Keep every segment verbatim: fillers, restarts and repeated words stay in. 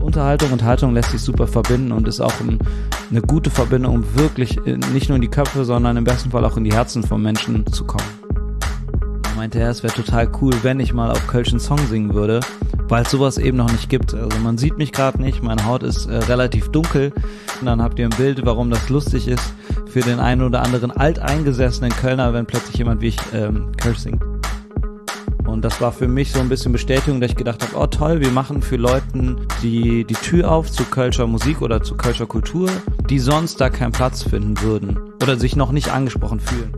Unterhaltung. Unterhaltung lässt sich super verbinden und ist auch ein, eine gute Verbindung, um wirklich nicht nur in die Köpfe, sondern im besten Fall auch in die Herzen von Menschen zu kommen. Da meinte er, es wäre total cool, wenn ich mal auf Kölsch einen Song singen würde, weil es sowas eben noch nicht gibt. Also man sieht mich gerade nicht, meine Haut ist äh, relativ dunkel. Und dann habt ihr ein Bild, warum das lustig ist für den einen oder anderen alteingesessenen Kölner, wenn plötzlich jemand wie ich ähm, Kölsch singt. Und das war für mich so ein bisschen Bestätigung, dass ich gedacht habe, oh toll, wir machen für Leuten die, die Tür auf zu Kölscher Musik oder zu Kölscher Kultur, die sonst da keinen Platz finden würden oder sich noch nicht angesprochen fühlen.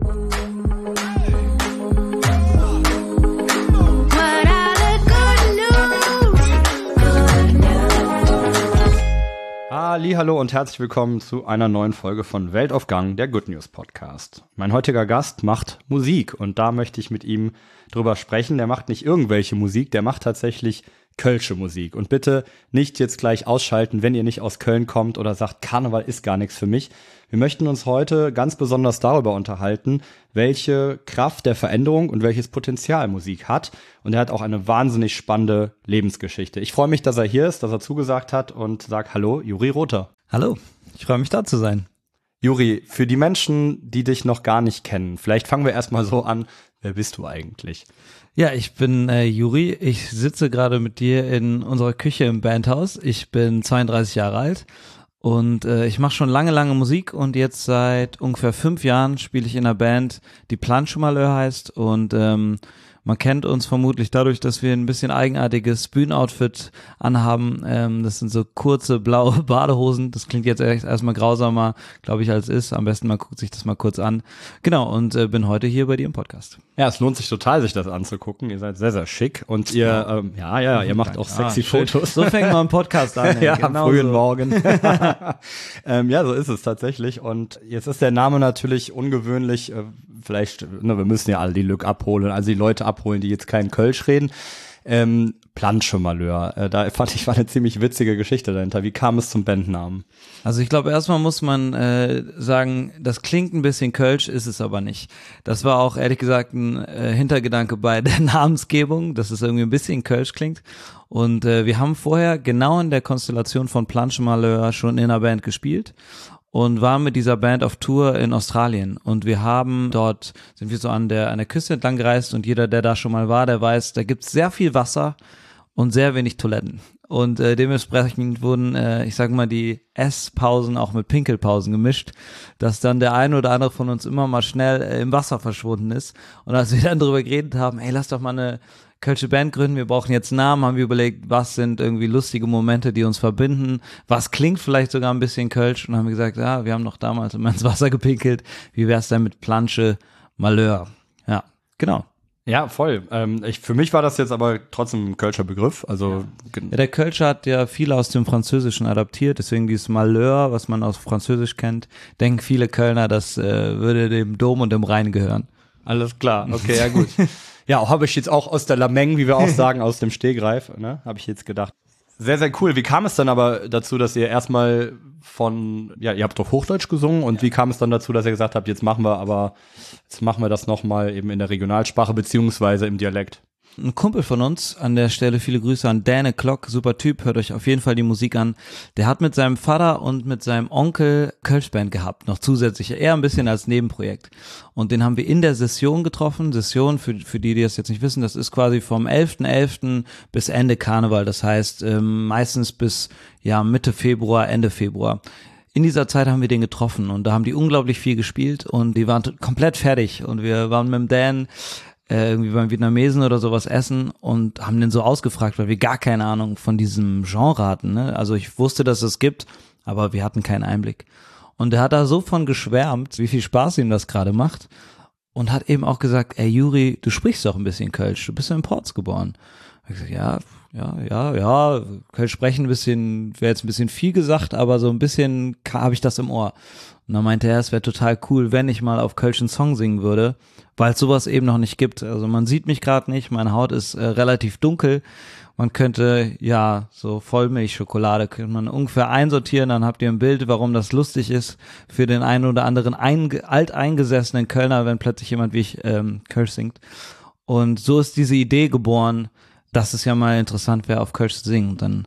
Hallihallo und herzlich willkommen zu einer neuen Folge von Welt auf Gang, der Good News Podcast. Mein heutiger Gast macht Musik und da möchte ich mit ihm drüber sprechen. Der macht nicht irgendwelche Musik, der macht tatsächlich kölsche Musik. Und bitte nicht jetzt gleich ausschalten, wenn ihr nicht aus Köln kommt oder sagt, Karneval ist gar nichts für mich. Wir möchten uns heute ganz besonders darüber unterhalten, welche Kraft der Veränderung und welches Potenzial Musik hat. Und er hat auch eine wahnsinnig spannende Lebensgeschichte. Ich freue mich, dass er hier ist, dass er zugesagt hat und sag Hallo, Juri Rother. Hallo, ich freue mich da zu sein. Juri, für die Menschen, die dich noch gar nicht kennen, vielleicht fangen wir erstmal so an, wer bist du eigentlich? Ja, ich bin äh, Juri, ich sitze gerade mit dir in unserer Küche im Bandhaus. Ich bin zweiunddreißig Jahre alt. Und äh, ich mache schon lange, lange Musik und jetzt seit ungefähr fünf Jahren spiele ich in einer Band, die Planschmalheur heißt und ähm, man kennt uns vermutlich dadurch, dass wir ein bisschen eigenartiges Bühnenoutfit anhaben. Ähm, das sind so kurze blaue Badehosen. Das klingt jetzt erst erstmal grausamer, glaube ich, als ist. Am besten man guckt sich das mal kurz an. Genau, und äh, bin heute hier bei dir im Podcast. Ja, es lohnt sich total, sich das anzugucken. Ihr seid sehr, sehr schick und ihr, ähm, ja, ja, ihr macht auch sexy ah, Fotos. So fängt man einen Podcast an. Ja, genau am frühen so. Morgen. ähm, ja, so ist es tatsächlich. Und jetzt ist der Name natürlich ungewöhnlich. Äh, vielleicht, ne, wir müssen ja alle die Lück abholen, also die Leute abholen, die jetzt keinen Kölsch reden. Ähm, Planschmalheur, äh, da fand ich, war eine ziemlich witzige Geschichte dahinter. Wie kam es zum Bandnamen? Also ich glaube, erstmal muss man äh, sagen, das klingt ein bisschen Kölsch, ist es aber nicht. Das war auch ehrlich gesagt ein äh, Hintergedanke bei der Namensgebung, dass es irgendwie ein bisschen Kölsch klingt. Und äh, wir haben vorher genau in der Konstellation von Planschmalheur schon in einer Band gespielt und waren mit dieser Band auf Tour in Australien und wir haben dort, sind wir so an der an der Küste entlang gereist und jeder, der da schon mal war, der weiß, da gibt's sehr viel Wasser und sehr wenig Toiletten und äh, dementsprechend wurden, äh, ich sag mal, die Esspausen auch mit Pinkelpausen gemischt, dass dann der eine oder andere von uns immer mal schnell äh, im Wasser verschwunden ist und als wir dann drüber geredet haben, ey, lass doch mal eine Kölsche Band gründen, wir brauchen jetzt Namen, haben wir überlegt, was sind irgendwie lustige Momente, die uns verbinden, was klingt vielleicht sogar ein bisschen Kölsch und haben wir gesagt, ja, wir haben doch damals immer ins Wasser gepinkelt, wie wär's denn mit Planschmalheur? Ja, genau. Ja, voll. Ähm, ich, für mich war das jetzt aber trotzdem ein Kölscher Begriff. Also ja. Ja, der Kölscher hat ja viel aus dem Französischen adaptiert, deswegen dieses Malheur, was man aus Französisch kennt, denken viele Kölner, das äh, würde dem Dom und dem Rhein gehören. Alles klar, okay, ja gut. Ja, habe ich jetzt auch aus der Lameng, wie wir auch sagen, aus dem Stehgreif, ne, habe ich jetzt gedacht. Sehr, sehr cool. Wie kam es dann aber dazu, dass ihr erstmal von, ja, ihr habt doch Hochdeutsch gesungen und ja. Wie kam es dann dazu, dass ihr gesagt habt, jetzt machen wir aber, jetzt machen wir das nochmal eben in der Regionalsprache beziehungsweise im Dialekt? Ein Kumpel von uns, an der Stelle viele Grüße an Dane Klock, super Typ, hört euch auf jeden Fall die Musik an. Der hat mit seinem Vater und mit seinem Onkel Kölschband gehabt, noch zusätzlich, eher ein bisschen als Nebenprojekt. Und den haben wir in der Session getroffen. Session, für, für die, die das jetzt nicht wissen, das ist quasi vom elften elften bis Ende Karneval, das heißt ähm, meistens bis ja Mitte Februar, Ende Februar. In dieser Zeit haben wir den getroffen und da haben die unglaublich viel gespielt und die waren komplett fertig und wir waren mit dem Dan irgendwie beim Vietnamesen oder sowas essen und haben den so ausgefragt, weil wir gar keine Ahnung von diesem Genre hatten, ne? Also ich wusste, dass es gibt, aber wir hatten keinen Einblick. Und er hat da so von geschwärmt, wie viel Spaß ihm das gerade macht und hat eben auch gesagt, ey Juri, du sprichst doch ein bisschen Kölsch, du bist ja in Porz geboren. Ich gesagt, ja, ja, ja, ja, Kölsch sprechen ein bisschen, wäre jetzt ein bisschen viel gesagt, aber so ein bisschen habe ich das im Ohr. Und dann meinte er, es wäre total cool, wenn ich mal auf Kölsch einen Song singen würde, weil es sowas eben noch nicht gibt. Also man sieht mich gerade nicht, meine Haut ist äh, relativ dunkel. Man könnte, ja, so Vollmilchschokolade könnte man ungefähr einsortieren, dann habt ihr ein Bild, warum das lustig ist für den einen oder anderen einge- alteingesessenen Kölner, wenn plötzlich jemand wie ich ähm, Kölsch singt. Und so ist diese Idee geboren, dass es ja mal interessant wäre, auf Kölsch zu singen. Und dann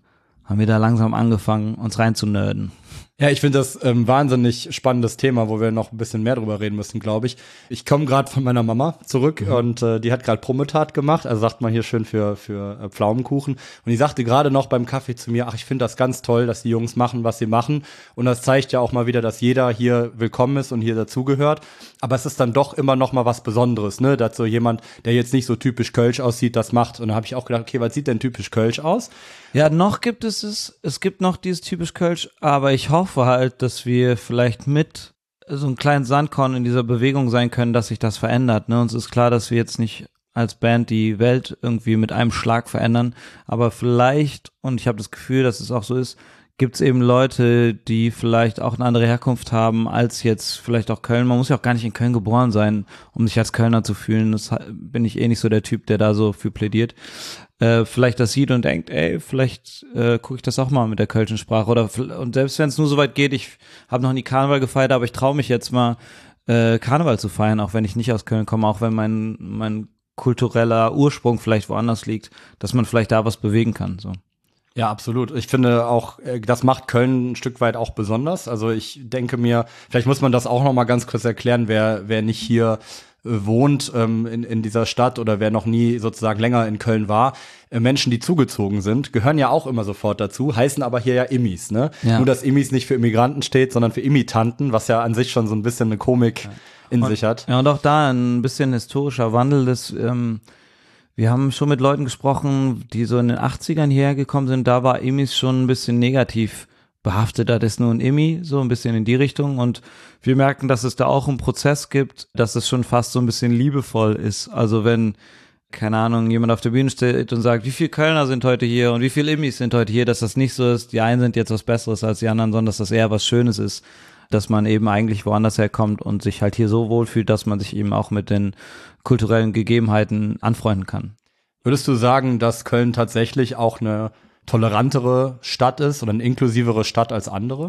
haben wir da langsam angefangen, uns reinzunörden. Ja, ich finde das ähm, wahnsinnig spannendes Thema, wo wir noch ein bisschen mehr drüber reden müssen, glaube ich. Ich komme gerade von meiner Mama zurück mhm. und äh, die hat gerade Prommetat gemacht, also sagt man hier schön für für äh, Pflaumenkuchen. Und die sagte gerade noch beim Kaffee zu mir, ach, ich finde das ganz toll, dass die Jungs machen, was sie machen. Und das zeigt ja auch mal wieder, dass jeder hier willkommen ist und hier dazugehört. Aber es ist dann doch immer noch mal was Besonderes, ne, dass so jemand, der jetzt nicht so typisch Kölsch aussieht, das macht. Und da habe ich auch gedacht, okay, was sieht denn typisch Kölsch aus? Ja, noch gibt es es, es gibt noch dieses typisch Kölsch, aber ich hoffe halt, dass wir vielleicht mit so einem kleinen Sandkorn in dieser Bewegung sein können, dass sich das verändert. Ne? Uns ist klar, dass wir jetzt nicht als Band die Welt irgendwie mit einem Schlag verändern, aber vielleicht, und ich habe das Gefühl, dass es auch so ist, gibt es eben Leute, die vielleicht auch eine andere Herkunft haben als jetzt vielleicht auch Köln. Man muss ja auch gar nicht in Köln geboren sein, um sich als Kölner zu fühlen. Das bin ich eh nicht so der Typ, der da so für plädiert. Äh, vielleicht das sieht und denkt, ey, vielleicht äh, gucke ich das auch mal mit der kölschen Sprache. Oder und selbst wenn es nur so weit geht, ich habe noch nie Karneval gefeiert, aber ich traue mich jetzt mal äh, Karneval zu feiern, auch wenn ich nicht aus Köln komme, auch wenn mein mein kultureller Ursprung vielleicht woanders liegt, dass man vielleicht da was bewegen kann. So. Ja, absolut. Ich finde auch, das macht Köln ein Stück weit auch besonders. Also ich denke mir, vielleicht muss man das auch noch mal ganz kurz erklären, wer wer nicht hier wohnt ähm, in, in dieser Stadt oder wer noch nie sozusagen länger in Köln war. Äh, Menschen, die zugezogen sind, gehören ja auch immer sofort dazu, heißen aber hier ja Immis, ne? Ja. Nur, dass Immis nicht für Immigranten steht, sondern für Imitanten, was ja an sich schon so ein bisschen eine Komik ja. in und, sich hat. Ja, und auch da ein bisschen historischer Wandel des ähm wir haben schon mit Leuten gesprochen, die so in den achtzigern hierher gekommen sind, da war Immis schon ein bisschen negativ behaftet, das ist nur ein Immi, so ein bisschen in die Richtung und wir merken, dass es da auch einen Prozess gibt, dass es schon fast so ein bisschen liebevoll ist, also wenn, keine Ahnung, jemand auf der Bühne steht und sagt, wie viele Kölner sind heute hier und wie viele Immis sind heute hier, dass das nicht so ist, die einen sind jetzt was Besseres als die anderen, sondern dass das eher was Schönes ist, dass man eben eigentlich woanders herkommt und sich halt hier so wohlfühlt, dass man sich eben auch mit den kulturellen Gegebenheiten anfreunden kann. Würdest du sagen, dass Köln tatsächlich auch eine tolerantere Stadt ist oder eine inklusivere Stadt als andere?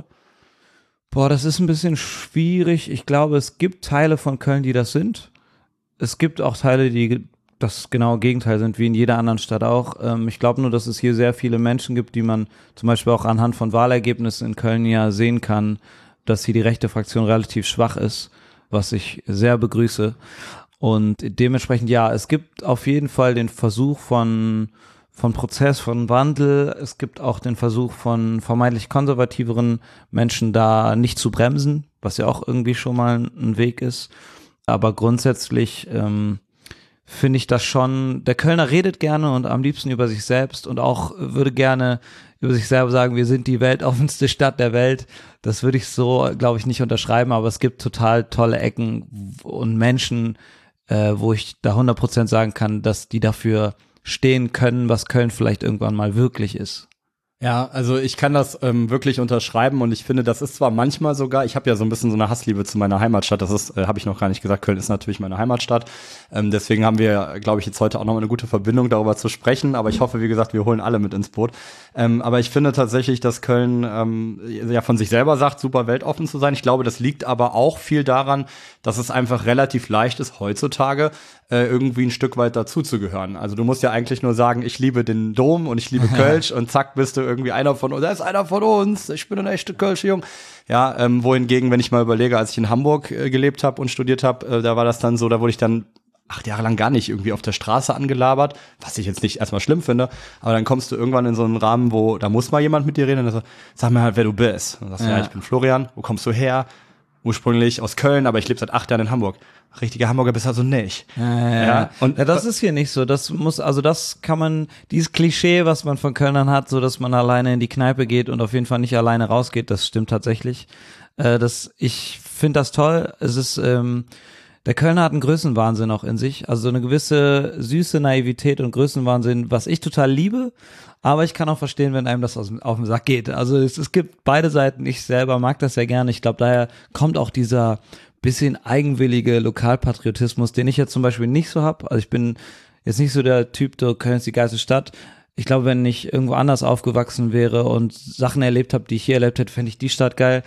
Boah, das ist ein bisschen schwierig. Ich glaube, es gibt Teile von Köln, die das sind. Es gibt auch Teile, die das genaue Gegenteil sind, wie in jeder anderen Stadt auch. Ähm, ich glaube nur, dass es hier sehr viele Menschen gibt, die man zum Beispiel auch anhand von Wahlergebnissen in Köln ja sehen kann, dass hier die rechte Fraktion relativ schwach ist, was ich sehr begrüße. Und dementsprechend, ja, es gibt auf jeden Fall den Versuch von von Prozess, von Wandel. Es gibt auch den Versuch von vermeintlich konservativeren Menschen da nicht zu bremsen, was ja auch irgendwie schon mal ein Weg ist. Aber grundsätzlich ähm, finde ich das schon, der Kölner redet gerne und am liebsten über sich selbst und auch würde gerne über sich selber sagen, wir sind die weltoffenste Stadt der Welt. Das würde ich so, glaube ich, nicht unterschreiben, aber es gibt total tolle Ecken und Menschen, äh, wo ich da hundert Prozent sagen kann, dass die dafür stehen können, was Köln vielleicht irgendwann mal wirklich ist. Ja, also ich kann das ähm, wirklich unterschreiben und ich finde, das ist zwar manchmal sogar, ich habe ja so ein bisschen so eine Hassliebe zu meiner Heimatstadt, das ist, äh, habe ich noch gar nicht gesagt, Köln ist natürlich meine Heimatstadt, ähm, deswegen haben wir, glaube ich, jetzt heute auch noch eine gute Verbindung, darüber zu sprechen, aber ich hoffe, wie gesagt, wir holen alle mit ins Boot. Ähm, aber ich finde tatsächlich, dass Köln ähm, ja von sich selber sagt, super weltoffen zu sein. Ich glaube, das liegt aber auch viel daran, dass es einfach relativ leicht ist, heutzutage äh, irgendwie ein Stück weit dazuzugehören. Also du musst ja eigentlich nur sagen, ich liebe den Dom und ich liebe Kölsch und zack, bist du irgendwie einer von uns, da ist einer von uns, ich bin ein echter Kölsche Jung. Ja, ähm, wohingegen, wenn ich mal überlege, als ich in Hamburg äh, gelebt habe und studiert habe, äh, da war das dann so, da wurde ich dann acht Jahre lang gar nicht irgendwie auf der Straße angelabert, was ich jetzt nicht erstmal schlimm finde, aber dann kommst du irgendwann in so einen Rahmen, wo, da muss mal jemand mit dir reden und dann so, sag mir halt, wer du bist. Und dann sagst du, ja. ja, ich bin Florian, wo kommst du her? Ursprünglich aus Köln, aber ich lebe seit acht Jahren in Hamburg. Richtiger Hamburger bist also nicht. Ja, ja, ja. Und ja, das ist hier nicht so. Das muss, also das kann man, dieses Klischee, was man von Kölnern hat, so dass man alleine in die Kneipe geht und auf jeden Fall nicht alleine rausgeht, das stimmt tatsächlich. Äh, das, ich finde das toll. Es ist, ähm, der Kölner hat einen Größenwahnsinn auch in sich. Also so eine gewisse süße Naivität und Größenwahnsinn, was ich total liebe. Aber ich kann auch verstehen, wenn einem das aus, auf den Sack geht. Also es, es gibt beide Seiten. Ich selber mag das sehr gerne. Ich glaube, daher kommt auch dieser bisschen eigenwillige Lokalpatriotismus, den ich jetzt zum Beispiel nicht so habe. Also ich bin jetzt nicht so der Typ, der Köln ist die geilste Stadt. Ich glaube, wenn ich irgendwo anders aufgewachsen wäre und Sachen erlebt habe, die ich hier erlebt hätte, fände ich die Stadt geil.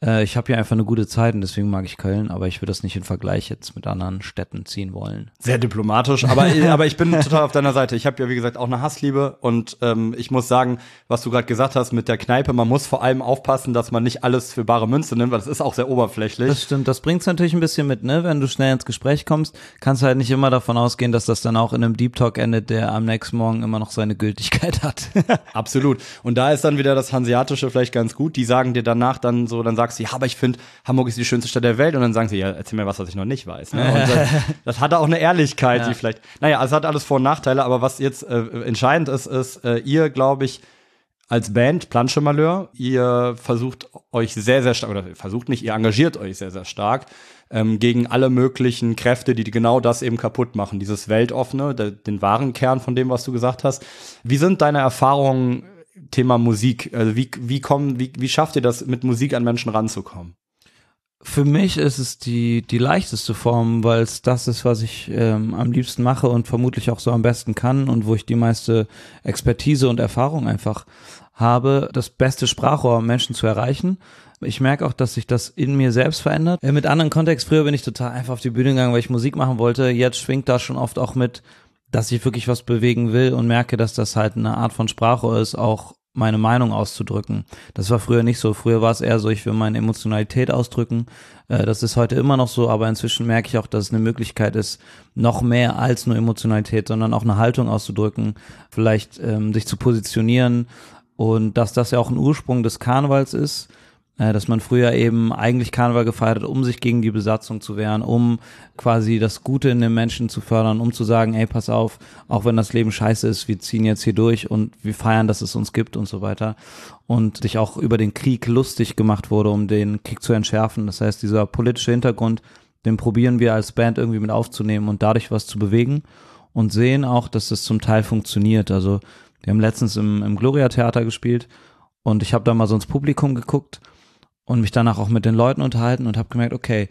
Äh, ich habe hier einfach eine gute Zeit und deswegen mag ich Köln, aber ich würde das nicht in Vergleich jetzt mit anderen Städten ziehen wollen. Sehr diplomatisch, aber, aber ich bin total auf deiner Seite. Ich habe ja, wie gesagt, auch eine Hassliebe und ähm, ich muss sagen, was du gerade gesagt hast mit der Kneipe, man muss vor allem aufpassen, dass man nicht alles für bare Münze nimmt, weil das ist auch sehr oberflächlich. Das stimmt, das bringt's natürlich ein bisschen mit, ne? Wenn du schnell ins Gespräch kommst, kannst du halt nicht immer davon ausgehen, dass das dann auch in einem Deep Talk endet, der am nächsten Morgen immer noch seine Gültigkeit hat. Absolut. Und da ist dann wieder das Hanseatische vielleicht ganz gut. Die sagen dir danach dann so, dann sagst du, ja, aber ich finde, Hamburg ist die schönste Stadt der Welt. Und dann sagen sie, ja, erzähl mir was, was ich noch nicht weiß. Ne? Und das, das hatte auch eine Ehrlichkeit, ja. die vielleicht, naja, also es hat alles Vor- und Nachteile. Aber was jetzt äh, entscheidend ist, ist, äh, ihr, glaube ich, als Band Planche Malheur, ihr versucht euch sehr, sehr stark, oder versucht nicht, ihr engagiert euch sehr, sehr stark ähm, gegen alle möglichen Kräfte, die genau das eben kaputt machen. Dieses Weltoffene, der, den wahren Kern von dem, was du gesagt hast. Wie sind deine Erfahrungen Thema Musik? Also wie, wie, kommen, wie, wie schafft ihr das, mit Musik an Menschen ranzukommen? Für mich ist es die die leichteste Form, weil es das ist, was ich ähm, am liebsten mache und vermutlich auch so am besten kann und wo ich die meiste Expertise und Erfahrung einfach habe, das beste Sprachrohr, um Menschen zu erreichen. Ich merke auch, dass sich das in mir selbst verändert. Äh, mit anderen Kontext, früher bin ich total einfach auf die Bühne gegangen, weil ich Musik machen wollte. Jetzt schwingt da schon oft auch mit, dass ich wirklich was bewegen will und merke, dass das halt eine Art von Sprachrohr ist, auch meine Meinung auszudrücken. Das war früher nicht so. Früher war es eher so, ich will meine Emotionalität ausdrücken. Äh, das ist heute immer noch so, aber inzwischen merke ich auch, dass es eine Möglichkeit ist, noch mehr als nur Emotionalität, sondern auch eine Haltung auszudrücken, vielleicht ähm, sich zu positionieren und dass das ja auch ein Ursprung des Karnevals ist, äh, dass man früher eben eigentlich Karneval gefeiert hat, um sich gegen die Besatzung zu wehren, um quasi das Gute in den Menschen zu fördern, um zu sagen, ey, pass auf, auch wenn das Leben scheiße ist, wir ziehen jetzt hier durch und wir feiern, dass es uns gibt und so weiter. Und sich auch über den Krieg lustig gemacht wurde, um den Krieg zu entschärfen. Das heißt, dieser politische Hintergrund, den probieren wir als Band irgendwie mit aufzunehmen und dadurch was zu bewegen und sehen auch, dass das zum Teil funktioniert. Also wir haben letztens im, im Gloria-Theater gespielt und ich habe da mal so ins Publikum geguckt und mich danach auch mit den Leuten unterhalten und habe gemerkt, okay,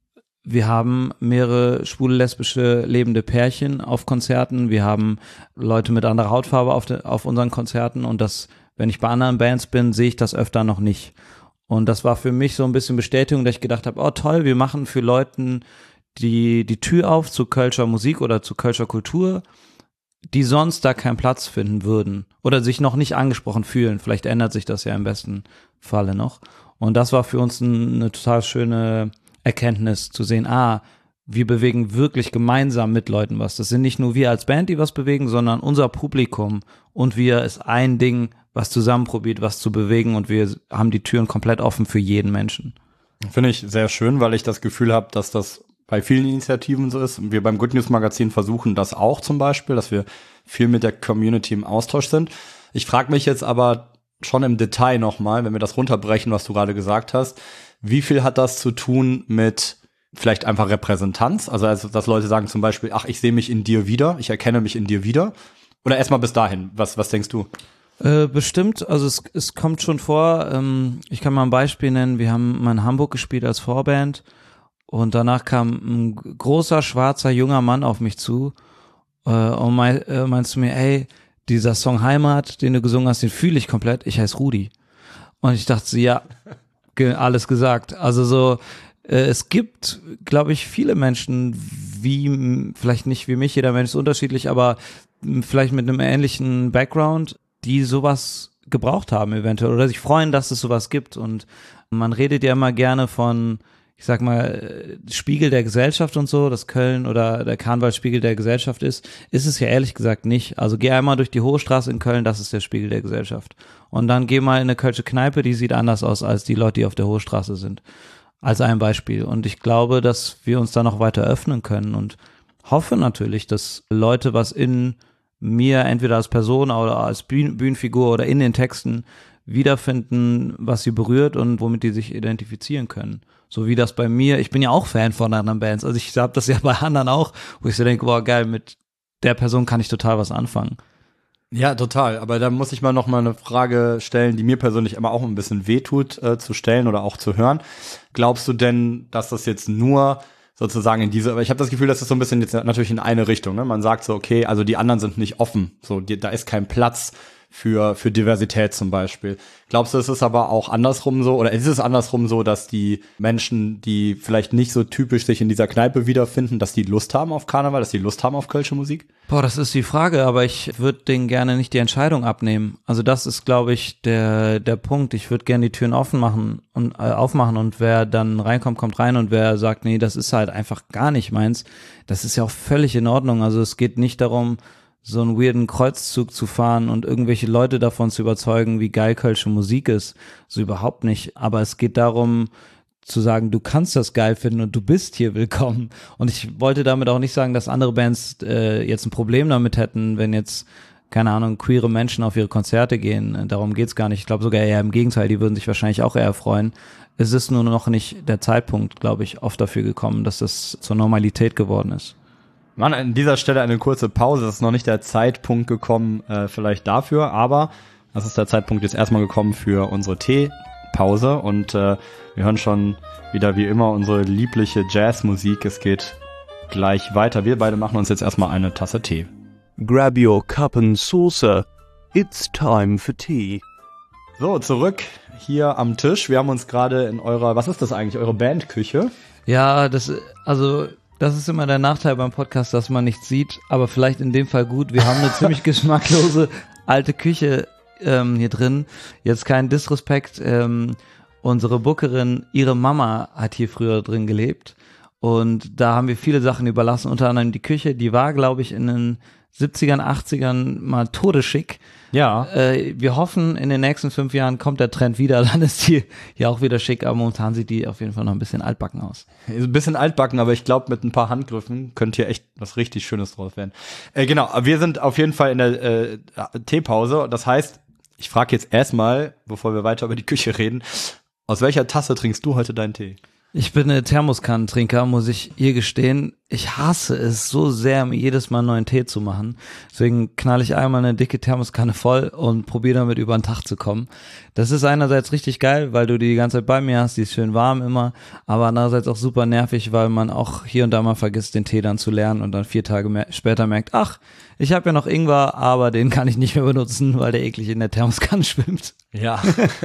wir haben mehrere schwule, lesbische, lebende Pärchen auf Konzerten, wir haben Leute mit anderer Hautfarbe auf, de, auf unseren Konzerten und das, wenn ich bei anderen Bands bin, sehe ich das öfter noch nicht. Und das war für mich so ein bisschen Bestätigung, dass ich gedacht habe, oh toll, wir machen für Leuten die, die Tür auf zu Kölscher Musik oder zu Kölscher Kultur, die sonst da keinen Platz finden würden oder sich noch nicht angesprochen fühlen. Vielleicht ändert sich das ja im besten Falle noch. Und das war für uns ein, eine total schöne Erkenntnis zu sehen, ah, wir bewegen wirklich gemeinsam mit Leuten was. Das sind nicht nur wir als Band, die was bewegen, sondern unser Publikum und wir ist ein Ding, was zusammen probiert, was zu bewegen und wir haben die Türen komplett offen für jeden Menschen. Finde ich sehr schön, weil ich das Gefühl habe, dass das bei vielen Initiativen so ist. Wir beim Good News Magazin versuchen das auch zum Beispiel, dass wir viel mit der Community im Austausch sind. Ich frage mich jetzt aber schon im Detail nochmal, wenn wir das runterbrechen, was du gerade gesagt hast, wie viel hat das zu tun mit vielleicht einfach Repräsentanz? Also, also dass Leute sagen zum Beispiel, ach, ich sehe mich in dir wieder, ich erkenne mich in dir wieder. Oder erstmal bis dahin, was, was denkst du? Äh, bestimmt, also es, es kommt schon vor, ähm, ich kann mal ein Beispiel nennen, wir haben mal in Hamburg gespielt als Vorband und danach kam ein großer, schwarzer, junger Mann auf mich zu äh, und mein, äh, meinst du mir, ey, dieser Song Heimat, den du gesungen hast, den fühle ich komplett, ich heiße Rudi. Und ich dachte so, ja, ge- alles gesagt. Also so, äh, es gibt, glaube ich, viele Menschen, wie, vielleicht nicht wie mich, jeder Mensch ist unterschiedlich, aber m, vielleicht mit einem ähnlichen Background, die sowas gebraucht haben eventuell oder sich freuen, dass es sowas gibt. Und man redet ja immer gerne von, ich sag mal, Spiegel der Gesellschaft und so, dass Köln oder der Karneval Spiegel der Gesellschaft ist, ist es ja ehrlich gesagt nicht. Also geh einmal durch die Hohe Straße in Köln, das ist der Spiegel der Gesellschaft. Und dann geh mal in eine Kölsche Kneipe, die sieht anders aus als die Leute, die auf der Hohe Straße sind. Als ein Beispiel. Und ich glaube, dass wir uns da noch weiter öffnen können und hoffe natürlich, dass Leute was in mir entweder als Person oder als Bühn- Bühnenfigur oder in den Texten wiederfinden, was sie berührt und womit die sich identifizieren können. So wie das bei mir, ich bin ja auch Fan von anderen Bands, also ich habe das ja bei anderen auch, wo ich so denke, boah geil, mit der Person kann ich total was anfangen. Ja, total, aber da muss ich mal noch mal eine Frage stellen, die mir persönlich immer auch ein bisschen wehtut äh, zu stellen oder auch zu hören. Glaubst du denn, dass das jetzt nur sozusagen in diese, aber ich habe das Gefühl, das ist so ein bisschen jetzt natürlich in eine Richtung, ne? Man sagt so, okay, also die anderen sind nicht offen, so die, da ist kein Platz für für Diversität zum Beispiel. Glaubst du, es ist aber auch andersrum so, oder ist es andersrum so, dass die Menschen, die vielleicht nicht so typisch sich in dieser Kneipe wiederfinden, dass die Lust haben auf Karneval, dass die Lust haben auf kölsche Musik? Boah, das ist die Frage, aber ich würde denen gerne nicht die Entscheidung abnehmen. Also das ist, glaube ich, der der Punkt. Ich würde gerne die Türen offen machen und äh, aufmachen und wer dann reinkommt, kommt rein und wer sagt, nee, das ist halt einfach gar nicht meins, das ist ja auch völlig in Ordnung. Also es geht nicht darum, so einen weirden Kreuzzug zu fahren und irgendwelche Leute davon zu überzeugen, wie geil kölsche Musik ist. So überhaupt nicht. Aber es geht darum, zu sagen, du kannst das geil finden und du bist hier willkommen. Und ich wollte damit auch nicht sagen, dass andere Bands äh, jetzt ein Problem damit hätten, wenn jetzt, keine Ahnung, queere Menschen auf ihre Konzerte gehen. Darum geht's gar nicht. Ich glaube sogar eher im Gegenteil, die würden sich wahrscheinlich auch eher freuen. Es ist nur noch nicht der Zeitpunkt, glaube ich, oft dafür gekommen, dass das zur Normalität geworden ist. Mann, an dieser Stelle eine kurze Pause. Es ist noch nicht der Zeitpunkt gekommen, äh, vielleicht dafür, aber das ist der Zeitpunkt jetzt erstmal gekommen für unsere Teepause und äh, wir hören schon wieder wie immer unsere liebliche Jazzmusik. Es geht gleich weiter. Wir beide machen uns jetzt erstmal eine Tasse Tee. Grab your cup and saucer. It's time for tea. So, zurück hier am Tisch. Wir haben uns gerade in eurer, was ist das eigentlich, eure Bandküche? Ja, das, also das ist immer der Nachteil beim Podcast, dass man nichts sieht, aber vielleicht in dem Fall gut. Wir haben eine ziemlich geschmacklose alte Küche ähm, hier drin. Jetzt kein Disrespekt. Ähm, unsere Bookerin, ihre Mama hat hier früher drin gelebt und da haben wir viele Sachen überlassen, unter anderem die Küche. Die war, glaube ich, in den siebzigern, achtzigern mal todesschick. Ja. Äh, wir hoffen, in den nächsten fünf Jahren kommt der Trend wieder, dann ist die ja auch wieder schick, aber momentan sieht die auf jeden Fall noch ein bisschen altbacken aus. Ein bisschen altbacken, aber ich glaube, mit ein paar Handgriffen könnte hier echt was richtig Schönes draus werden. Äh, genau, wir sind auf jeden Fall in der äh, Teepause. Das heißt, ich frage jetzt erstmal, bevor wir weiter über die Küche reden, aus welcher Tasse trinkst du heute deinen Tee? Ich bin ein Thermoskannentrinker, muss ich ihr gestehen. Ich hasse es so sehr, mir jedes Mal einen neuen Tee zu machen. Deswegen knall ich einmal eine dicke Thermoskanne voll und probiere damit über den Tag zu kommen. Das ist einerseits richtig geil, weil du die die ganze Zeit bei mir hast, die ist schön warm immer, aber andererseits auch super nervig, weil man auch hier und da mal vergisst, den Tee dann zu leeren und dann vier Tage mehr, später merkt, ach, ich habe ja noch Ingwer, aber den kann ich nicht mehr benutzen, weil der eklig in der Thermoskanne schwimmt. Ja,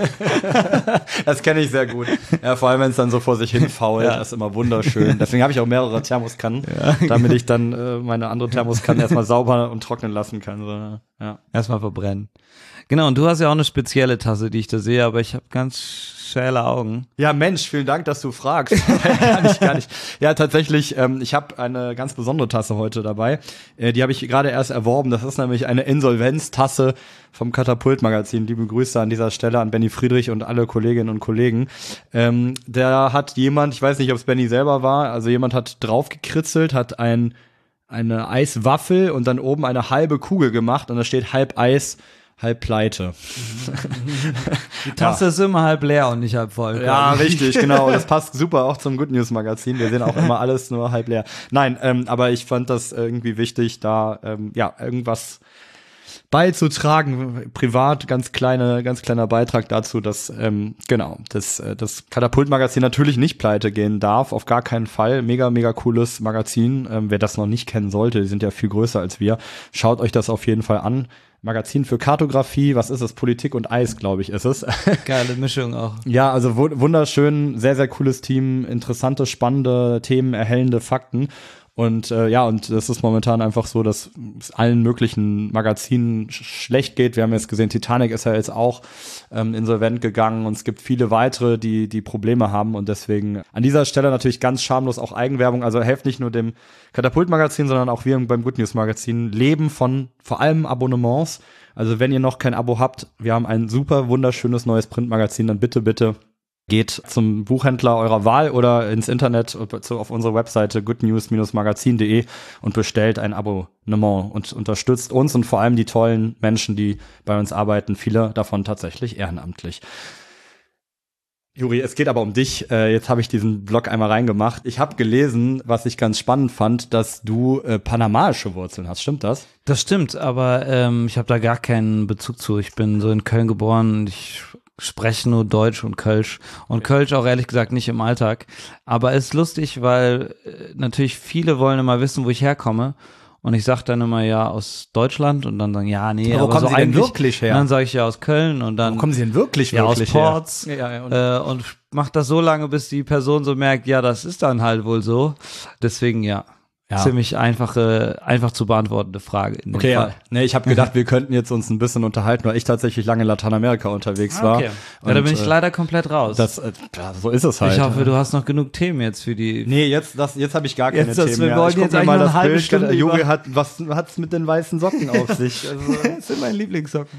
das kenne ich sehr gut. Ja, vor allem, wenn es dann so vor sich hin fault, ja. Das ist immer wunderschön. Deswegen habe ich auch mehrere Thermoskannen, ja. Damit ich dann äh, meine andere Thermoskanne erstmal sauber und trocknen lassen kann. So, ja. Erstmal verbrennen. Genau, und du hast ja auch eine spezielle Tasse, die ich da sehe, aber ich habe ganz schäle Augen. Ja, Mensch, vielen Dank, dass du fragst. gar nicht, gar nicht. Ja, tatsächlich, ähm, ich habe eine ganz besondere Tasse heute dabei. Äh, die habe ich gerade erst erworben. Das ist nämlich eine Insolvenztasse vom Katapult-Magazin. Liebe Grüße an dieser Stelle an Benny Friedrich und alle Kolleginnen und Kollegen. Ähm, da hat jemand, ich weiß nicht, ob es Benny selber war, also jemand hat draufgekritzelt, hat ein eine Eiswaffel und dann oben eine halbe Kugel gemacht und da steht halb Eis, halb pleite. Die Tasse ja. ist immer halb leer und nicht halb voll. Ja, richtig, genau. Das passt super auch zum Good News Magazin. Wir sehen auch immer alles nur halb leer. Nein, ähm, aber ich fand das irgendwie wichtig, da ähm, ja irgendwas beizutragen, privat, ganz kleine, ganz kleiner Beitrag dazu, dass ähm, genau, dass das Katapult-Magazin natürlich nicht pleite gehen darf, auf gar keinen Fall. Mega, mega cooles Magazin. Ähm, wer das noch nicht kennen sollte, die sind ja viel größer als wir. Schaut euch das auf jeden Fall an. Magazin für Kartografie, was ist es? Politik und Eis, glaube ich, ist es. Geile Mischung auch. Ja, also wunderschön, sehr, sehr cooles Team, interessante, spannende Themen, erhellende Fakten. Und äh, ja, und das ist momentan einfach so, dass es allen möglichen Magazinen sch- schlecht geht. Wir haben jetzt gesehen, Titanic ist ja jetzt auch ähm, insolvent gegangen und es gibt viele weitere, die die Probleme haben und deswegen an dieser Stelle natürlich ganz schamlos auch Eigenwerbung. Also helft nicht nur dem Katapult-Magazin, sondern auch wir beim Good News Magazin leben von vor allem Abonnements. Also wenn ihr noch kein Abo habt, wir haben ein super wunderschönes neues Printmagazin, dann bitte, bitte geht zum Buchhändler eurer Wahl oder ins Internet auf unsere Webseite goodnews magazin punkt de und bestellt ein Abonnement und unterstützt uns und vor allem die tollen Menschen, die bei uns arbeiten, viele davon tatsächlich ehrenamtlich. Juri, es geht aber um dich. Jetzt habe ich diesen Blog einmal reingemacht. Ich habe gelesen, was ich ganz spannend fand, dass du äh, panamaische Wurzeln hast. Stimmt das? Das stimmt, aber ähm, ich habe da gar keinen Bezug zu. Ich bin so in Köln geboren und ich spreche nur Deutsch und Kölsch. Und okay. Kölsch auch ehrlich gesagt nicht im Alltag. Aber es ist lustig, weil äh, natürlich viele wollen immer wissen, wo ich herkomme. Und ich sag dann immer, ja, aus Deutschland und dann sagen, ja, nee, aber wo aber kommen so Sie denn eigentlich, wirklich her? Und dann sage ich ja aus Köln und dann Wo kommen Sie denn wirklich, ja, wirklich aus Ports her? Ja, ja, und äh, und mach das so lange, bis die Person so merkt, ja, das ist dann halt wohl so. Deswegen ja. Ja. Ziemlich einfache, einfach zu beantwortende Frage in dem Okay, Fall. ja. Nee, ich habe gedacht, wir könnten jetzt uns ein bisschen unterhalten, weil ich tatsächlich lange in Lateinamerika unterwegs war. Okay. Und, Ja, da bin ich äh, leider komplett raus. Das, äh, ja, so ist es halt. Ich hoffe, du hast noch genug Themen jetzt für die. Nee, jetzt, das, jetzt habe ich gar keine Jetzt, das- Themen wir mehr. wollen Ich guck jetzt mir eigentlich mal noch das eine halbe Bild. Stunde Juri über- hat, was hat's mit den weißen Socken auf sich? Also, Das sind meine Lieblingssocken.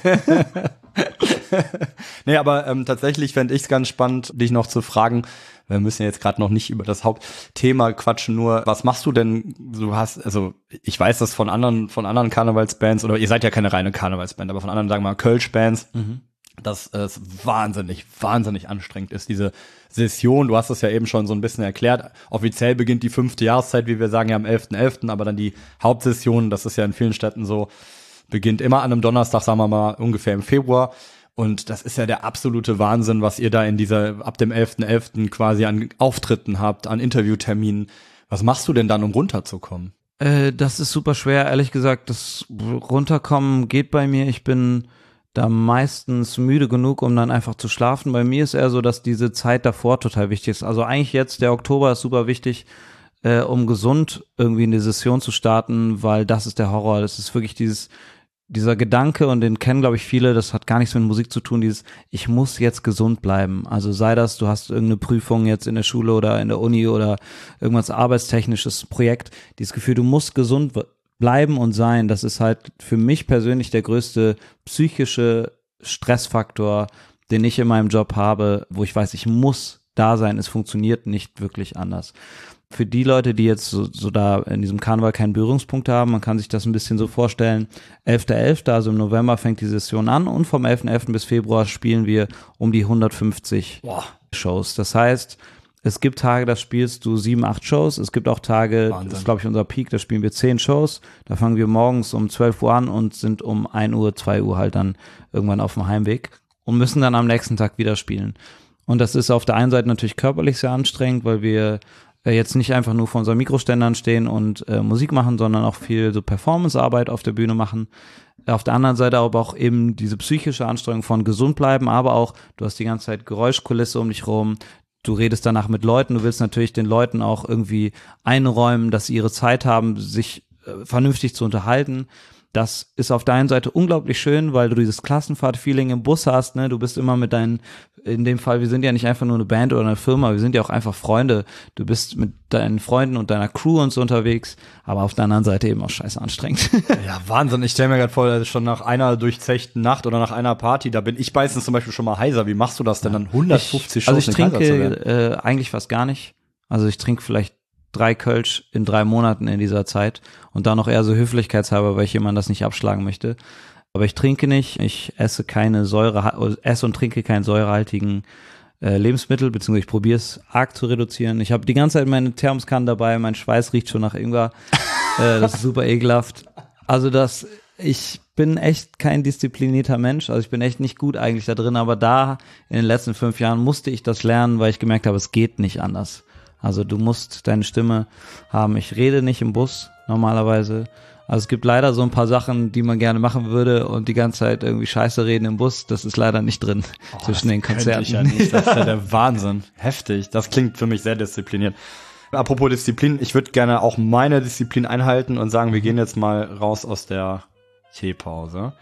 nee, aber ähm, tatsächlich fände ich es ganz spannend, dich noch zu fragen. Wir müssen ja jetzt gerade noch nicht über das Hauptthema quatschen, nur was machst du denn? Du hast, also ich weiß das von anderen, von anderen Karnevalsbands, oder ihr seid ja keine reine Karnevalsband, aber von anderen, sagen wir mal, Kölsch-Bands, mhm. dass es wahnsinnig, wahnsinnig anstrengend ist, diese Session. Du hast es ja eben schon so ein bisschen erklärt. Offiziell beginnt die fünfte Jahreszeit, wie wir sagen, ja am elften elften, aber dann die Hauptsession, das ist ja in vielen Städten so, beginnt immer an einem Donnerstag, sagen wir mal, ungefähr im Februar. Und das ist ja der absolute Wahnsinn, was ihr da in dieser, ab dem elften elften quasi an Auftritten habt, an Interviewterminen. Was machst du denn dann, um runterzukommen? Äh, das ist super schwer, ehrlich gesagt. Das Runterkommen geht bei mir. Ich bin da meistens müde genug, um dann einfach zu schlafen. Bei mir ist eher so, dass diese Zeit davor total wichtig ist. Also eigentlich jetzt, der Oktober ist super wichtig, äh, um gesund irgendwie in die Session zu starten, weil das ist der Horror. Das ist wirklich dieses dieser Gedanke, und den kennen, glaube ich, viele, das hat gar nichts mit Musik zu tun, dieses, ich muss jetzt gesund bleiben. Also sei das, du hast irgendeine Prüfung jetzt in der Schule oder in der Uni oder irgendwas arbeitstechnisches Projekt, dieses Gefühl, du musst gesund bleiben und sein, das ist halt für mich persönlich der größte psychische Stressfaktor, den ich in meinem Job habe, wo ich weiß, ich muss da sein, es funktioniert nicht wirklich anders. Für die Leute, die jetzt so, so da in diesem Karneval keinen Berührungspunkt haben, man kann sich das ein bisschen so vorstellen, elfter elfter, also im November fängt die Session an und vom elften elften bis Februar spielen wir um die hundertfünfzig Boah. Shows. Das heißt, es gibt Tage, da spielst du sieben, acht Shows. Es gibt auch Tage, Wahnsinn. Das ist glaube ich unser Peak, da spielen wir zehn Shows. Da fangen wir morgens um zwölf Uhr an und sind um ein Uhr, zwei Uhr halt dann irgendwann auf dem Heimweg und müssen dann am nächsten Tag wieder spielen. Und das ist auf der einen Seite natürlich körperlich sehr anstrengend, weil wir jetzt nicht einfach nur vor unseren Mikroständern stehen und äh, Musik machen, sondern auch viel so Performancearbeit auf der Bühne machen. Auf der anderen Seite aber auch eben diese psychische Anstrengung von gesund bleiben, aber auch, du hast die ganze Zeit Geräuschkulisse um dich rum, du redest danach mit Leuten, du willst natürlich den Leuten auch irgendwie einräumen, dass sie ihre Zeit haben, sich äh, vernünftig zu unterhalten. Das ist auf der einen Seite unglaublich schön, weil du dieses Klassenfahrt-Feeling im Bus hast, ne? Du bist immer mit deinen, in dem Fall, wir sind ja nicht einfach nur eine Band oder eine Firma, wir sind ja auch einfach Freunde. Du bist mit deinen Freunden und deiner Crew und so unterwegs, aber auf der anderen Seite eben auch scheiße anstrengend. Ja, Wahnsinn. Ich stelle mir gerade vor, schon nach einer durchzechten Nacht oder nach einer Party, da bin ich meistens zum Beispiel schon mal heiser. Wie machst du das denn dann? hundertfünfzig ich, Shows Also ich in Kaiser zu werden? trinke äh, eigentlich fast gar nicht. Also ich trinke vielleicht drei Kölsch in drei Monaten in dieser Zeit und dann noch eher so höflichkeitshalber, weil ich jemand das nicht abschlagen möchte. Aber ich trinke nicht, ich esse keine Säure, esse und trinke keinen säurehaltigen äh, Lebensmittel, beziehungsweise ich probiere es arg zu reduzieren. Ich habe die ganze Zeit meine Thermoskanne dabei, mein Schweiß riecht schon nach Ingwer, äh, das ist super ekelhaft. Also das, ich bin echt kein disziplinierter Mensch, also ich bin echt nicht gut eigentlich da drin, aber da in den letzten fünf Jahren musste ich das lernen, weil ich gemerkt habe, es geht nicht anders. Also du musst deine Stimme haben. Ich rede nicht im Bus normalerweise. Also es gibt leider so ein paar Sachen, die man gerne machen würde und die ganze Zeit irgendwie Scheiße reden im Bus. Das ist leider nicht drin oh, zwischen den Konzerten. Ich ja nicht. Das ist ja der Wahnsinn. Heftig. Das klingt für mich sehr diszipliniert. Apropos Disziplin, ich würde gerne auch meine Disziplin einhalten und sagen, wir gehen jetzt mal raus aus der Teepause.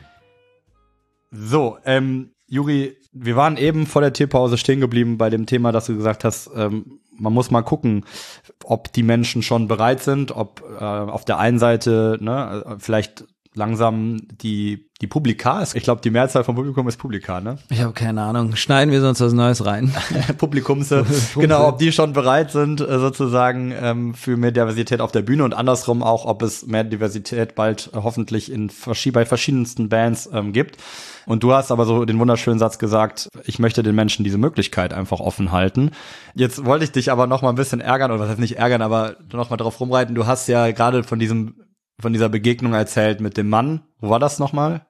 So, ähm, Juri, wir waren eben vor der Teepause stehen geblieben bei dem Thema, dass du gesagt hast, ähm, man muss mal gucken, ob die Menschen schon bereit sind, ob äh, auf der einen Seite ne, vielleicht langsam die die Publika ist. Ich glaube, die Mehrzahl vom Publikum ist Publika, ne? Ich habe keine Ahnung. Schneiden wir sonst was Neues rein. Publikumse. Genau, ob die schon bereit sind, sozusagen ähm, für mehr Diversität auf der Bühne und andersrum auch, ob es mehr Diversität bald äh, hoffentlich in verschi- bei verschiedensten Bands ähm, gibt. Und du hast aber so den wunderschönen Satz gesagt, ich möchte den Menschen diese Möglichkeit einfach offen halten. Jetzt wollte ich dich aber noch mal ein bisschen ärgern, oder was heißt nicht ärgern, aber noch mal drauf rumreiten. Du hast ja gerade von diesem von dieser Begegnung erzählt mit dem Mann. Wo war das nochmal?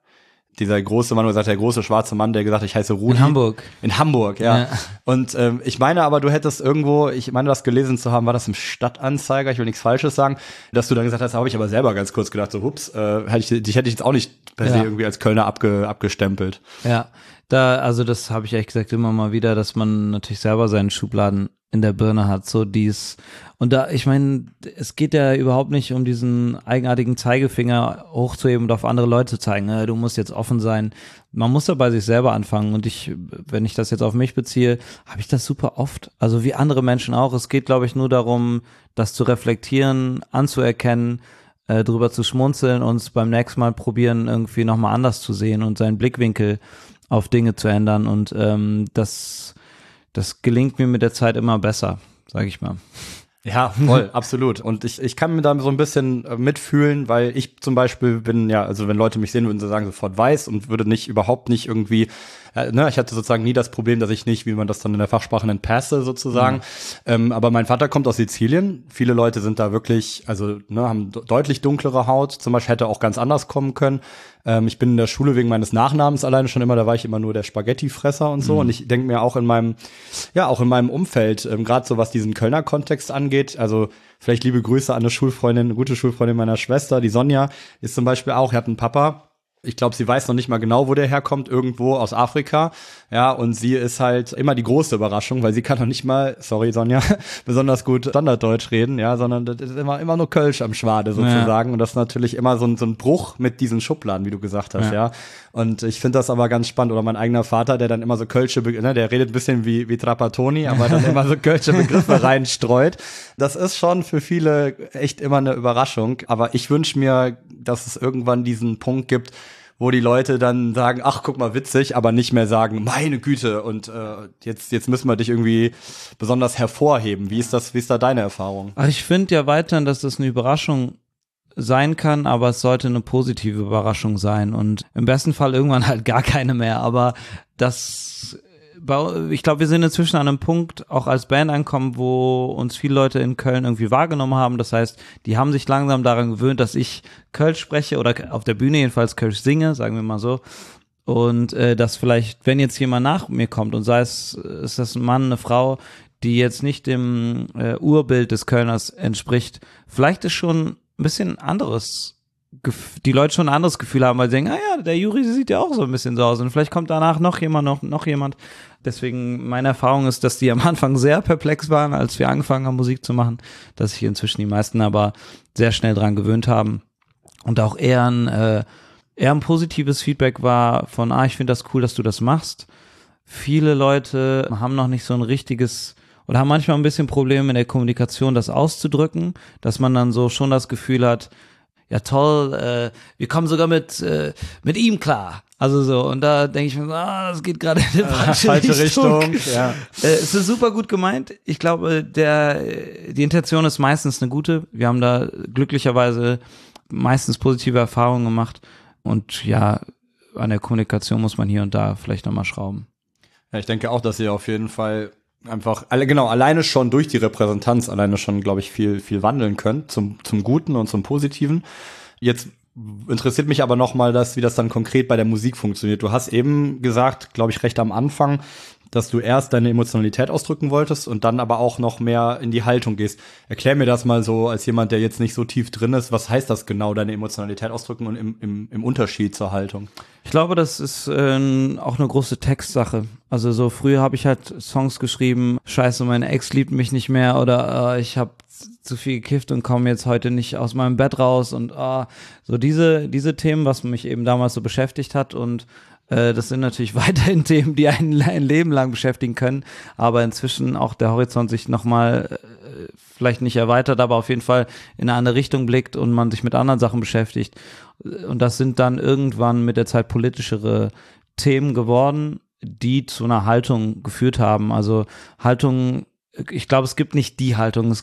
dieser große Mann, du sagst, der große schwarze Mann, der gesagt hat, ich heiße Rudi. In Hamburg. In Hamburg, ja. ja. Und ähm, ich meine aber, du hättest irgendwo, ich meine, das gelesen zu haben, war das im Stadtanzeiger, ich will nichts Falsches sagen, dass du dann gesagt hast, habe ich aber selber ganz kurz gedacht, so hups, äh, hätte ich, dich hätte ich jetzt auch nicht per se ja. irgendwie als Kölner abge, abgestempelt. Ja, da, also das habe ich ehrlich gesagt immer mal wieder, dass man natürlich selber seinen Schubladen in der Birne hat, so dies. Und da, ich meine, es geht ja überhaupt nicht um diesen eigenartigen Zeigefinger hochzuheben und auf andere Leute zu zeigen, ne? Du musst jetzt offen sein. Man muss da bei sich selber anfangen und ich, wenn ich das jetzt auf mich beziehe, habe ich das super oft. Also wie andere Menschen auch. Es geht, glaube ich, nur darum, das zu reflektieren, anzuerkennen, äh, drüber zu schmunzeln und es beim nächsten Mal probieren, irgendwie nochmal anders zu sehen und seinen Blickwinkel auf Dinge zu ändern und ähm, das Das gelingt mir mit der Zeit immer besser, sage ich mal. Ja, voll, absolut. Und ich, ich kann mir da so ein bisschen äh, mitfühlen, weil ich zum Beispiel bin, ja, also wenn Leute mich sehen, würden sie sagen, sofort weiß und würde nicht, überhaupt nicht irgendwie, äh, ne, ich hatte sozusagen nie das Problem, dass ich nicht, wie man das dann in der Fachsprache nennt, passe sozusagen. Mhm. Ähm, aber mein Vater kommt aus Sizilien. Viele Leute sind da wirklich, also ne, haben d- deutlich dunklere Haut. Zum Beispiel hätte auch ganz anders kommen können. Ähm, ich bin in der Schule wegen meines Nachnamens alleine schon immer, da war ich immer nur der Spaghettifresser und so. Mhm. Und ich denke mir auch in meinem, ja, auch in meinem Umfeld, ähm, gerade so was diesen Kölner Kontext angeht, also vielleicht liebe Grüße an eine Schulfreundin, eine gute Schulfreundin meiner Schwester, die Sonja, ist zum Beispiel auch, die hat einen Papa, ich glaube, sie weiß noch nicht mal genau, wo der herkommt, irgendwo aus Afrika, ja, und sie ist halt immer die große Überraschung, weil sie kann noch nicht mal, sorry Sonja, besonders gut Standarddeutsch reden, ja, sondern das ist immer immer nur Kölsch am Schwade sozusagen, ja. Und das ist natürlich immer so ein, so ein Bruch mit diesen Schubladen, wie du gesagt hast, ja, ja. Und ich finde das aber ganz spannend, oder mein eigener Vater, der dann immer so Kölsche, ne, der redet ein bisschen wie, wie Trapattoni, aber dann immer so Kölsche Begriffe reinstreut. Das ist schon für viele echt immer eine Überraschung, aber ich wünsche mir, dass es irgendwann diesen Punkt gibt, wo die Leute dann sagen, ach, guck mal, witzig, aber nicht mehr sagen, meine Güte, und äh, jetzt jetzt müssen wir dich irgendwie besonders hervorheben. Wie ist das, wie ist da deine Erfahrung? Also ich finde ja weiterhin, dass das eine Überraschung sein kann, aber es sollte eine positive Überraschung sein und im besten Fall irgendwann halt gar keine mehr, aber das, ich glaube, wir sind inzwischen an einem Punkt, auch als Band ankommen, wo uns viele Leute in Köln irgendwie wahrgenommen haben, das heißt, die haben sich langsam daran gewöhnt, dass ich Kölsch spreche oder auf der Bühne jedenfalls Kölsch singe, sagen wir mal so, und äh, dass vielleicht, wenn jetzt jemand nach mir kommt und sei es, ist das ein Mann, eine Frau, die jetzt nicht dem äh, Urbild des Kölners entspricht, vielleicht ist schon ein bisschen anderes, die Leute schon ein anderes Gefühl haben, weil sie denken, ah ja, der Juri sieht ja auch so ein bisschen so aus und vielleicht kommt danach noch jemand, noch, noch jemand. Deswegen, meine Erfahrung ist, dass die am Anfang sehr perplex waren, als wir angefangen haben, Musik zu machen, dass sich inzwischen die meisten aber sehr schnell dran gewöhnt haben und auch eher ein, äh, eher ein positives Feedback war von, ah, ich finde das cool, dass du das machst. Viele Leute haben noch nicht so ein richtiges oder haben manchmal ein bisschen Probleme in der Kommunikation, das auszudrücken, dass man dann so schon das Gefühl hat, ja toll, äh, wir kommen sogar mit äh, mit ihm klar. Also so, und da denke ich mir so, ah, das geht gerade in die falsche, falsche Richtung. Richtung. Ja. Äh, es ist super gut gemeint. Ich glaube, der die Intention ist meistens eine gute. Wir haben da glücklicherweise meistens positive Erfahrungen gemacht. Und ja, an der Kommunikation muss man hier und da vielleicht nochmal schrauben. Ja, ich denke auch, dass ihr auf jeden Fall einfach, alle, genau, alleine schon durch die Repräsentanz, alleine schon, glaube ich, viel, viel wandeln könnt zum, zum Guten und zum Positiven. Jetzt interessiert mich aber nochmal, dass, wie das dann konkret bei der Musik funktioniert. Du hast eben gesagt, glaube ich, recht am Anfang, dass du erst deine Emotionalität ausdrücken wolltest und dann aber auch noch mehr in die Haltung gehst. Erklär mir das mal so, als jemand, der jetzt nicht so tief drin ist, was heißt das genau, deine Emotionalität ausdrücken und im, im, im Unterschied zur Haltung? Ich glaube, das ist äh, auch eine große Textsache. Also so früher habe ich halt Songs geschrieben, scheiße, meine Ex liebt mich nicht mehr oder äh, ich habe zu viel gekifft und komme jetzt heute nicht aus meinem Bett raus und äh, so diese diese Themen, was mich eben damals so beschäftigt hat und äh, das sind natürlich weiterhin Themen, die einen ein Leben lang beschäftigen können, aber inzwischen auch der Horizont sich nochmal äh, vielleicht nicht erweitert, aber auf jeden Fall in eine andere Richtung blickt und man sich mit anderen Sachen beschäftigt. Und das sind dann irgendwann mit der Zeit politischere Themen geworden, die zu einer Haltung geführt haben. Also Haltung, ich glaube, es gibt nicht die Haltung, es gibt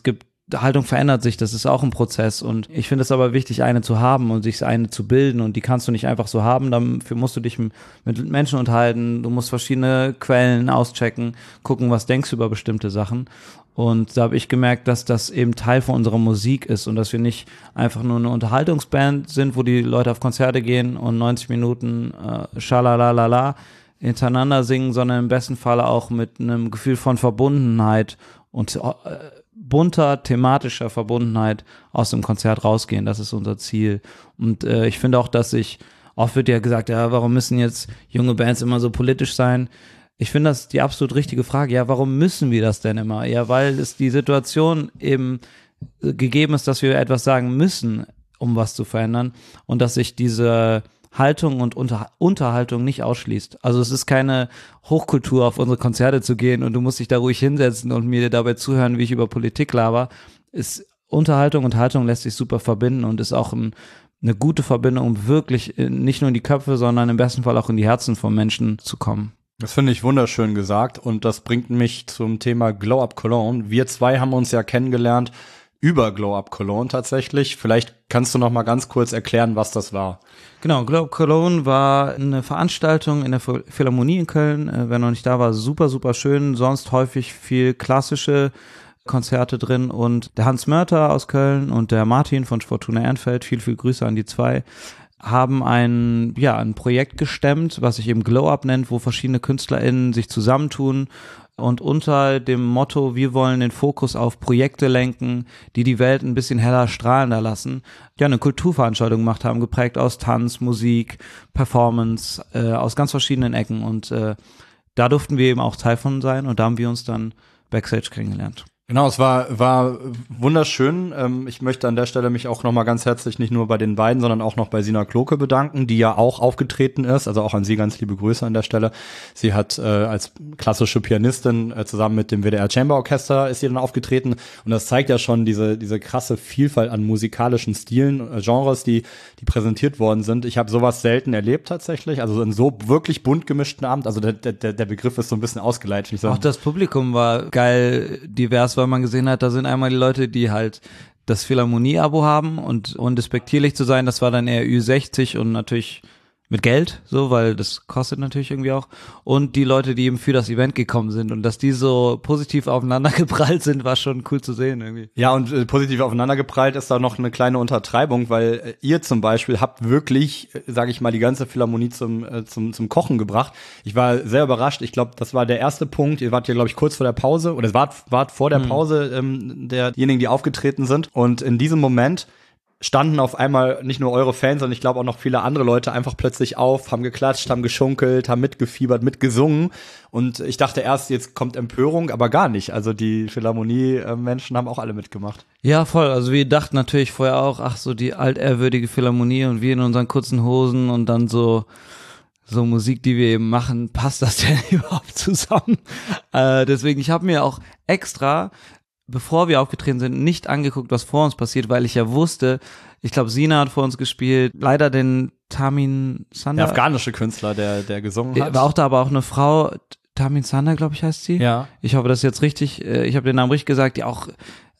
Haltung verändert sich, das ist auch ein Prozess und ich finde es aber wichtig, eine zu haben und sich eine zu bilden und die kannst du nicht einfach so haben, dafür musst du dich mit Menschen unterhalten, du musst verschiedene Quellen auschecken, gucken, was denkst du über bestimmte Sachen und da habe ich gemerkt, dass das eben Teil von unserer Musik ist und dass wir nicht einfach nur eine Unterhaltungsband sind, wo die Leute auf Konzerte gehen und neunzig Minuten äh, schalalalala hintereinander singen, sondern im besten Falle auch mit einem Gefühl von Verbundenheit und äh, bunter, thematischer Verbundenheit aus dem Konzert rausgehen. Das ist unser Ziel. Und äh, ich finde auch, dass ich, oft wird ja gesagt, ja, warum müssen jetzt junge Bands immer so politisch sein? Ich finde das die absolut richtige Frage. Ja, warum müssen wir das denn immer? Ja, weil es die Situation eben gegeben ist, dass wir etwas sagen müssen, um was zu verändern und dass sich diese Haltung und Unter- Unterhaltung nicht ausschließt. Also es ist keine Hochkultur, auf unsere Konzerte zu gehen und du musst dich da ruhig hinsetzen und mir dabei zuhören, wie ich über Politik laber. Ist Unterhaltung und Haltung lässt sich super verbinden und ist auch ein, eine gute Verbindung, um wirklich nicht nur in die Köpfe, sondern im besten Fall auch in die Herzen von Menschen zu kommen. Das finde ich wunderschön gesagt und das bringt mich zum Thema Glow Up Cologne. Wir zwei haben uns ja kennengelernt über Glow Up Cologne tatsächlich. Vielleicht kannst du noch mal ganz kurz erklären, was das war. Genau, Glow Up Cologne war eine Veranstaltung in der Philharmonie in Köln. Äh, wer noch nicht da war, super, super schön. Sonst häufig viel klassische Konzerte drin und der Hans Mörter aus Köln und der Martin von Fortuna Ehrenfeld, viel, viel Grüße an die zwei, haben ein, ja, ein Projekt gestemmt, was sich eben Glow Up nennt, wo verschiedene KünstlerInnen sich zusammentun und unter dem Motto, wir wollen den Fokus auf Projekte lenken, die die Welt ein bisschen heller strahlender lassen, ja, eine Kulturveranstaltung gemacht haben, geprägt aus Tanz, Musik, Performance, äh, aus ganz verschiedenen Ecken und äh, da durften wir eben auch Teil von sein und da haben wir uns dann Backstage kennengelernt. Genau, es war war wunderschön. Ähm, ich möchte an der Stelle mich auch noch mal ganz herzlich nicht nur bei den beiden, sondern auch noch bei Sina Kloke bedanken, die ja auch aufgetreten ist. Also auch an sie ganz liebe Grüße an der Stelle. Sie hat äh, als klassische Pianistin äh, zusammen mit dem W D R Chamber Orchester ist sie dann aufgetreten. Und das zeigt ja schon diese diese krasse Vielfalt an musikalischen Stilen, äh, Genres, die die präsentiert worden sind. Ich habe sowas selten erlebt tatsächlich. Also in so wirklich bunt gemischten Abend. Also der der der Begriff ist so ein bisschen ausgeleitet. Ich sag, auch das Publikum war geil divers, weil man gesehen hat, da sind einmal die Leute, die halt das Philharmonie-Abo haben und undespektierlich zu sein, das war dann eher Ü sechzig und natürlich mit Geld, so, weil das kostet natürlich irgendwie auch. Und die Leute, die eben für das Event gekommen sind und dass die so positiv aufeinander geprallt sind, war schon cool zu sehen irgendwie. Ja, und äh, positiv aufeinander geprallt ist da noch eine kleine Untertreibung, weil äh, ihr zum Beispiel habt wirklich, äh, sage ich mal, die ganze Philharmonie zum äh, zum zum Kochen gebracht. Ich war sehr überrascht. Ich glaube, das war der erste Punkt. Ihr wart ja, glaube ich, kurz vor der Pause oder es wart wart vor der Pause ähm, derjenigen, die aufgetreten sind. Und in diesem Moment standen auf einmal nicht nur eure Fans, sondern ich glaube auch noch viele andere Leute einfach plötzlich auf, haben geklatscht, haben geschunkelt, haben mitgefiebert, mitgesungen. Und ich dachte erst, jetzt kommt Empörung, aber gar nicht. Also die Philharmonie-Menschen haben auch alle mitgemacht. Ja, voll. Also wir dachten natürlich vorher auch, ach so die altehrwürdige Philharmonie und wir in unseren kurzen Hosen und dann so so Musik, die wir eben machen, passt das denn überhaupt zusammen? Äh, deswegen, ich habe mir auch extra, bevor wir aufgetreten sind, nicht angeguckt, was vor uns passiert, weil ich ja wusste, ich glaube, Sina hat vor uns gespielt, leider den Tamin Sander. Der afghanische Künstler, der der gesungen hat. War auch da aber auch eine Frau, Tamin Sander, glaube ich, heißt sie. Ja. Ich hoffe, das ist jetzt richtig, ich habe den Namen richtig gesagt, die auch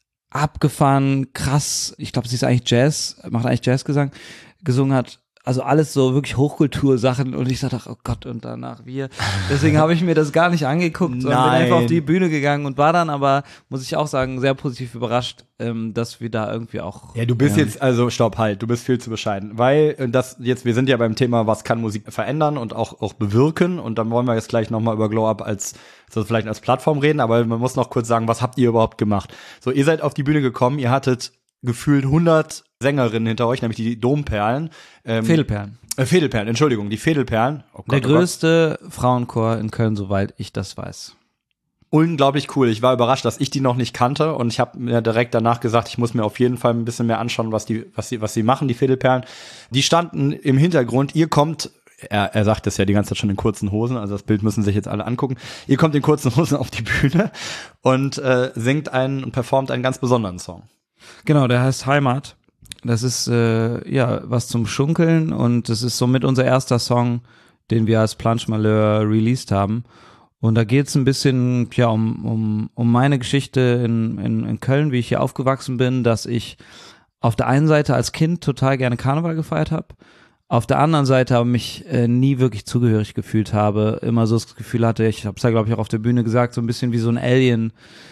abgefahren, krass, ich glaube, sie ist eigentlich Jazz, macht eigentlich Jazzgesang, gesungen hat. Also alles so wirklich Hochkultursachen und ich dachte, oh Gott, und danach wir. Deswegen habe ich mir das gar nicht angeguckt und bin einfach auf die Bühne gegangen und war dann aber, muss ich auch sagen, sehr positiv überrascht, ähm, dass wir da irgendwie auch. Ja, du bist ja. jetzt, also stopp, halt, du bist viel zu bescheiden. Weil das jetzt, wir sind ja beim Thema, was kann Musik verändern und auch, auch bewirken und dann wollen wir jetzt gleich nochmal über Glow Up als, also vielleicht als Plattform reden, aber man muss noch kurz sagen, was habt ihr überhaupt gemacht? So, ihr seid auf die Bühne gekommen, ihr hattet gefühlt hundert Sängerinnen hinter euch, nämlich die Domperlen. Ähm, Fädelperlen. Äh, Fädelperlen, Entschuldigung, die Fädelperlen. Oh Gott, Der oh größte Frauenchor in Köln, soweit ich das weiß. Unglaublich cool. Ich war überrascht, dass ich die noch nicht kannte und ich habe mir direkt danach gesagt, ich muss mir auf jeden Fall ein bisschen mehr anschauen, was die, was sie, was sie machen, die Fädelperlen. Die standen im Hintergrund. Ihr kommt, er, er sagt das ja die ganze Zeit schon in kurzen Hosen, also das Bild müssen sich jetzt alle angucken. Ihr kommt in kurzen Hosen auf die Bühne und äh, singt einen und performt einen ganz besonderen Song. Genau, der heißt Heimat. Das ist äh, ja was zum Schunkeln und das ist somit unser erster Song, den wir als Planche Malheur released haben. Und da geht's ein bisschen ja um, um, um meine Geschichte in, in, in Köln, wie ich hier aufgewachsen bin, dass ich auf der einen Seite als Kind total gerne Karneval gefeiert habe, auf der anderen Seite aber mich äh, nie wirklich zugehörig gefühlt habe, immer so das Gefühl hatte, ich habe es ja glaube ich auch auf der Bühne gesagt, so ein bisschen wie so ein Alien,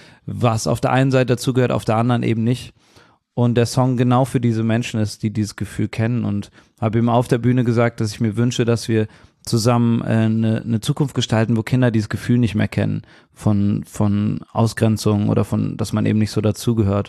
was auf der einen Seite dazugehört, auf der anderen eben nicht. Und der Song genau für diese Menschen ist, die dieses Gefühl kennen, und habe ihm auf der Bühne gesagt, dass ich mir wünsche, dass wir zusammen äh, eine, eine Zukunft gestalten, wo Kinder dieses Gefühl nicht mehr kennen von von Ausgrenzung oder von, dass man eben nicht so dazugehört.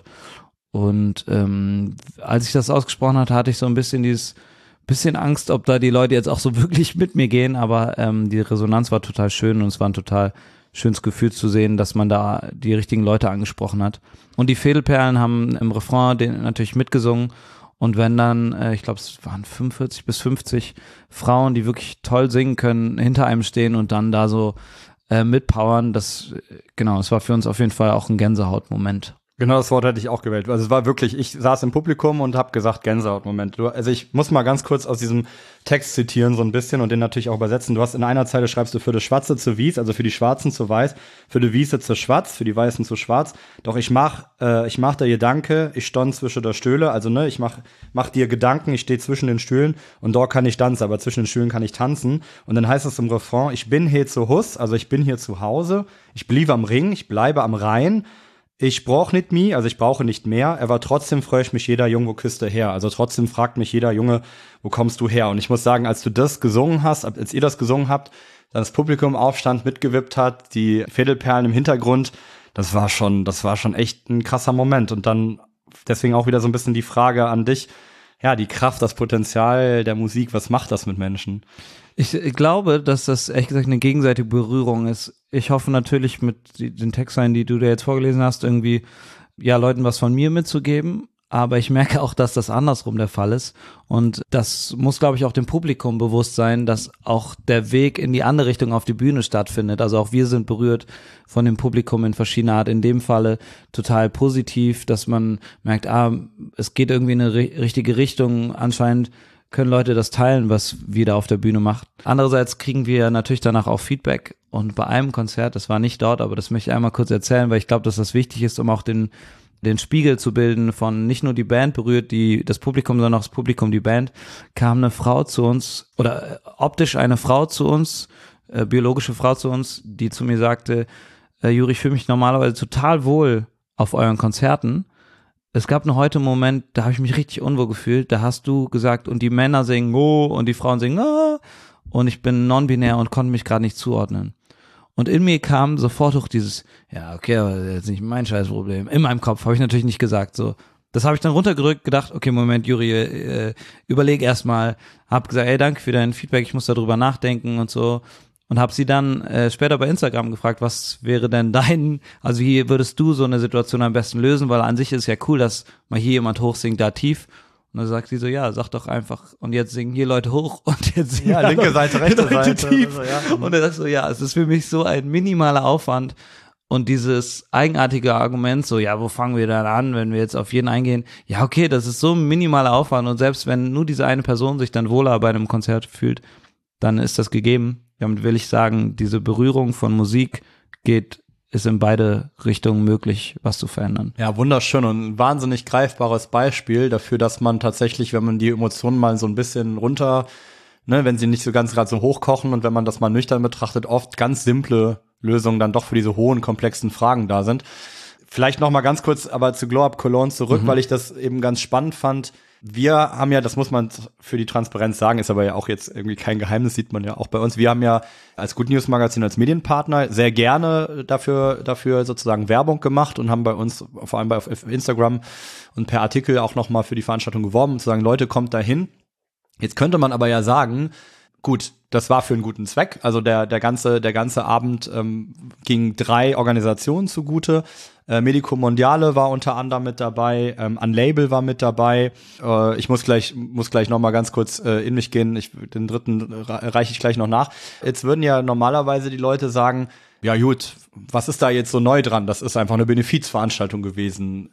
Und ähm, als ich das ausgesprochen hatte, hatte ich so ein bisschen dieses bisschen Angst, ob da die Leute jetzt auch so wirklich mit mir gehen, aber ähm, die Resonanz war total schön und es war ein total schönes Gefühl zu sehen, dass man da die richtigen Leute angesprochen hat. Und die Fädelperlen haben im Refrain den natürlich mitgesungen. Und wenn dann, äh, ich glaube, es waren fünfundvierzig bis fünfzig Frauen, die wirklich toll singen können, hinter einem stehen und dann da so äh, mitpowern, das, genau, es war für uns auf jeden Fall auch ein Gänsehautmoment. Genau, das Wort hätte ich auch gewählt. Also es war wirklich, ich saß im Publikum und habe gesagt, Gänsehautmoment. Du, also ich muss mal ganz kurz aus diesem Text zitieren so ein bisschen und den natürlich auch übersetzen. Du hast in einer Zeile schreibst du für die Schwarze zu Wies, also für die Schwarzen zu Weiß, für die Wiese zu Schwarz, für die Weißen zu Schwarz. Doch ich mach, äh, ich mach der Gedanke, ich stond zwischen der Stühle, also ne, ich mach, mach dir Gedanken, ich stehe zwischen den Stühlen und dort kann ich tanzen, aber zwischen den Stühlen kann ich tanzen. Und dann heißt es im Refrain, ich bin hier zu Hus, also ich bin hier zu Hause, ich blieb am Ring, ich bleibe am Rhein. Ich brauch nicht mi, also ich brauche nicht mehr, aber trotzdem freue ich mich jeder Junge, wo küsst du her? Also trotzdem fragt mich jeder Junge, wo kommst du her? Und ich muss sagen, als du das gesungen hast, als ihr das gesungen habt, dann das Publikum aufstand, mitgewippt hat, die Fädelperlen im Hintergrund, das war schon, das war schon echt ein krasser Moment. Und dann deswegen auch wieder so ein bisschen die Frage an dich, ja, die Kraft, das Potenzial der Musik, was macht das mit Menschen? Ich glaube, dass das ehrlich gesagt eine gegenseitige Berührung ist. Ich hoffe natürlich mit den Textzeilen, die du da jetzt vorgelesen hast, irgendwie ja Leuten was von mir mitzugeben. Aber ich merke auch, dass das andersrum der Fall ist. Und das muss, glaube ich, auch dem Publikum bewusst sein, dass auch der Weg in die andere Richtung auf die Bühne stattfindet. Also auch wir sind berührt von dem Publikum in verschiedener Art. In dem Falle total positiv, dass man merkt, ah, es geht irgendwie in eine ri- richtige Richtung. Anscheinend können Leute das teilen, was wir da auf der Bühne machen. Andererseits kriegen wir natürlich danach auch Feedback. Und bei einem Konzert, das war nicht dort, aber das möchte ich einmal kurz erzählen, weil ich glaube, dass das wichtig ist, um auch den den Spiegel zu bilden von nicht nur die Band berührt, die das Publikum, sondern auch das Publikum die Band, kam eine Frau zu uns, oder äh, optisch eine Frau zu uns, äh, biologische Frau zu uns, die zu mir sagte, äh, Juri, ich fühle mich normalerweise total wohl auf euren Konzerten. Es gab nur heute einen Moment, da habe ich mich richtig unwohl gefühlt, da hast du gesagt, und die Männer singen oh und die Frauen singen ah, und ich bin non-binär und konnte mich gerade nicht zuordnen. Und in mir kam sofort auch dieses, ja, okay, aber das ist jetzt nicht mein Scheißproblem. In meinem Kopf habe ich natürlich nicht gesagt, so. Das habe ich dann runtergerückt, gedacht, okay, Moment, Juri, äh, überleg erstmal. Hab gesagt, ey, danke für dein Feedback, ich muss darüber nachdenken und so. Und habe sie dann äh, später bei Instagram gefragt, was wäre denn dein, also wie würdest du so eine Situation am besten lösen, weil an sich ist ja cool, dass mal hier jemand hochsingt, da tief. Und dann sagt sie so, ja, sag doch einfach, und jetzt singen hier Leute hoch und jetzt singen ja, linke Seite, rechte Leute Seite. tief. Also, ja. Und er sagt so, ja, es ist für mich so ein minimaler Aufwand. Und dieses eigenartige Argument, so, ja, wo fangen wir dann an, wenn wir jetzt auf jeden eingehen? Ja, okay, das ist so ein minimaler Aufwand. Und selbst wenn nur diese eine Person sich dann wohler bei einem Konzert fühlt, dann ist das gegeben. Damit will ich sagen, diese Berührung von Musik geht ist in beide Richtungen möglich, was zu verändern. Ja, wunderschön und ein wahnsinnig greifbares Beispiel dafür, dass man tatsächlich, wenn man die Emotionen mal so ein bisschen runter, ne, wenn sie nicht so ganz gerade so hochkochen und wenn man das mal nüchtern betrachtet, oft ganz simple Lösungen dann doch für diese hohen, komplexen Fragen da sind. Vielleicht noch mal ganz kurz aber zu Glow Up Cologne zurück, mhm. weil ich das eben ganz spannend fand. Wir haben ja, das muss man für die Transparenz sagen, ist aber ja auch jetzt irgendwie kein Geheimnis, sieht man ja auch bei uns. Wir haben ja als Good News Magazin, als Medienpartner sehr gerne dafür, dafür sozusagen Werbung gemacht und haben bei uns, vor allem bei auf Instagram und per Artikel auch nochmal für die Veranstaltung geworben, um zu sagen, Leute, kommt da hin. Jetzt könnte man aber ja sagen, gut, das war für einen guten Zweck. Also der, der ganze, der ganze Abend ähm, ging drei Organisationen zugute. Äh, Medico Mondiale war unter anderem mit dabei, ähm, Unlabel war mit dabei. Äh, ich muss gleich, muss gleich noch mal ganz kurz äh, in mich gehen. Ich, den dritten reiche ich gleich noch nach. Jetzt würden ja normalerweise die Leute sagen, ja gut, was ist da jetzt so neu dran? Das ist einfach eine Benefizveranstaltung gewesen.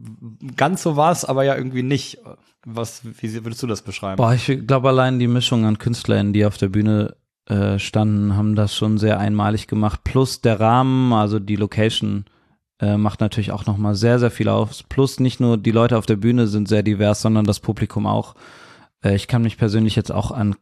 Ganz so war es aber ja irgendwie nicht. Was, wie würdest du das beschreiben? Boah, ich glaube allein die Mischung an KünstlerInnen, die auf der Bühne äh, standen, haben das schon sehr einmalig gemacht. Plus der Rahmen, also die Location äh, macht natürlich auch nochmal sehr, sehr viel aus. Plus nicht nur die Leute auf der Bühne sind sehr divers, sondern das Publikum auch. Äh, ich kann mich persönlich jetzt auch an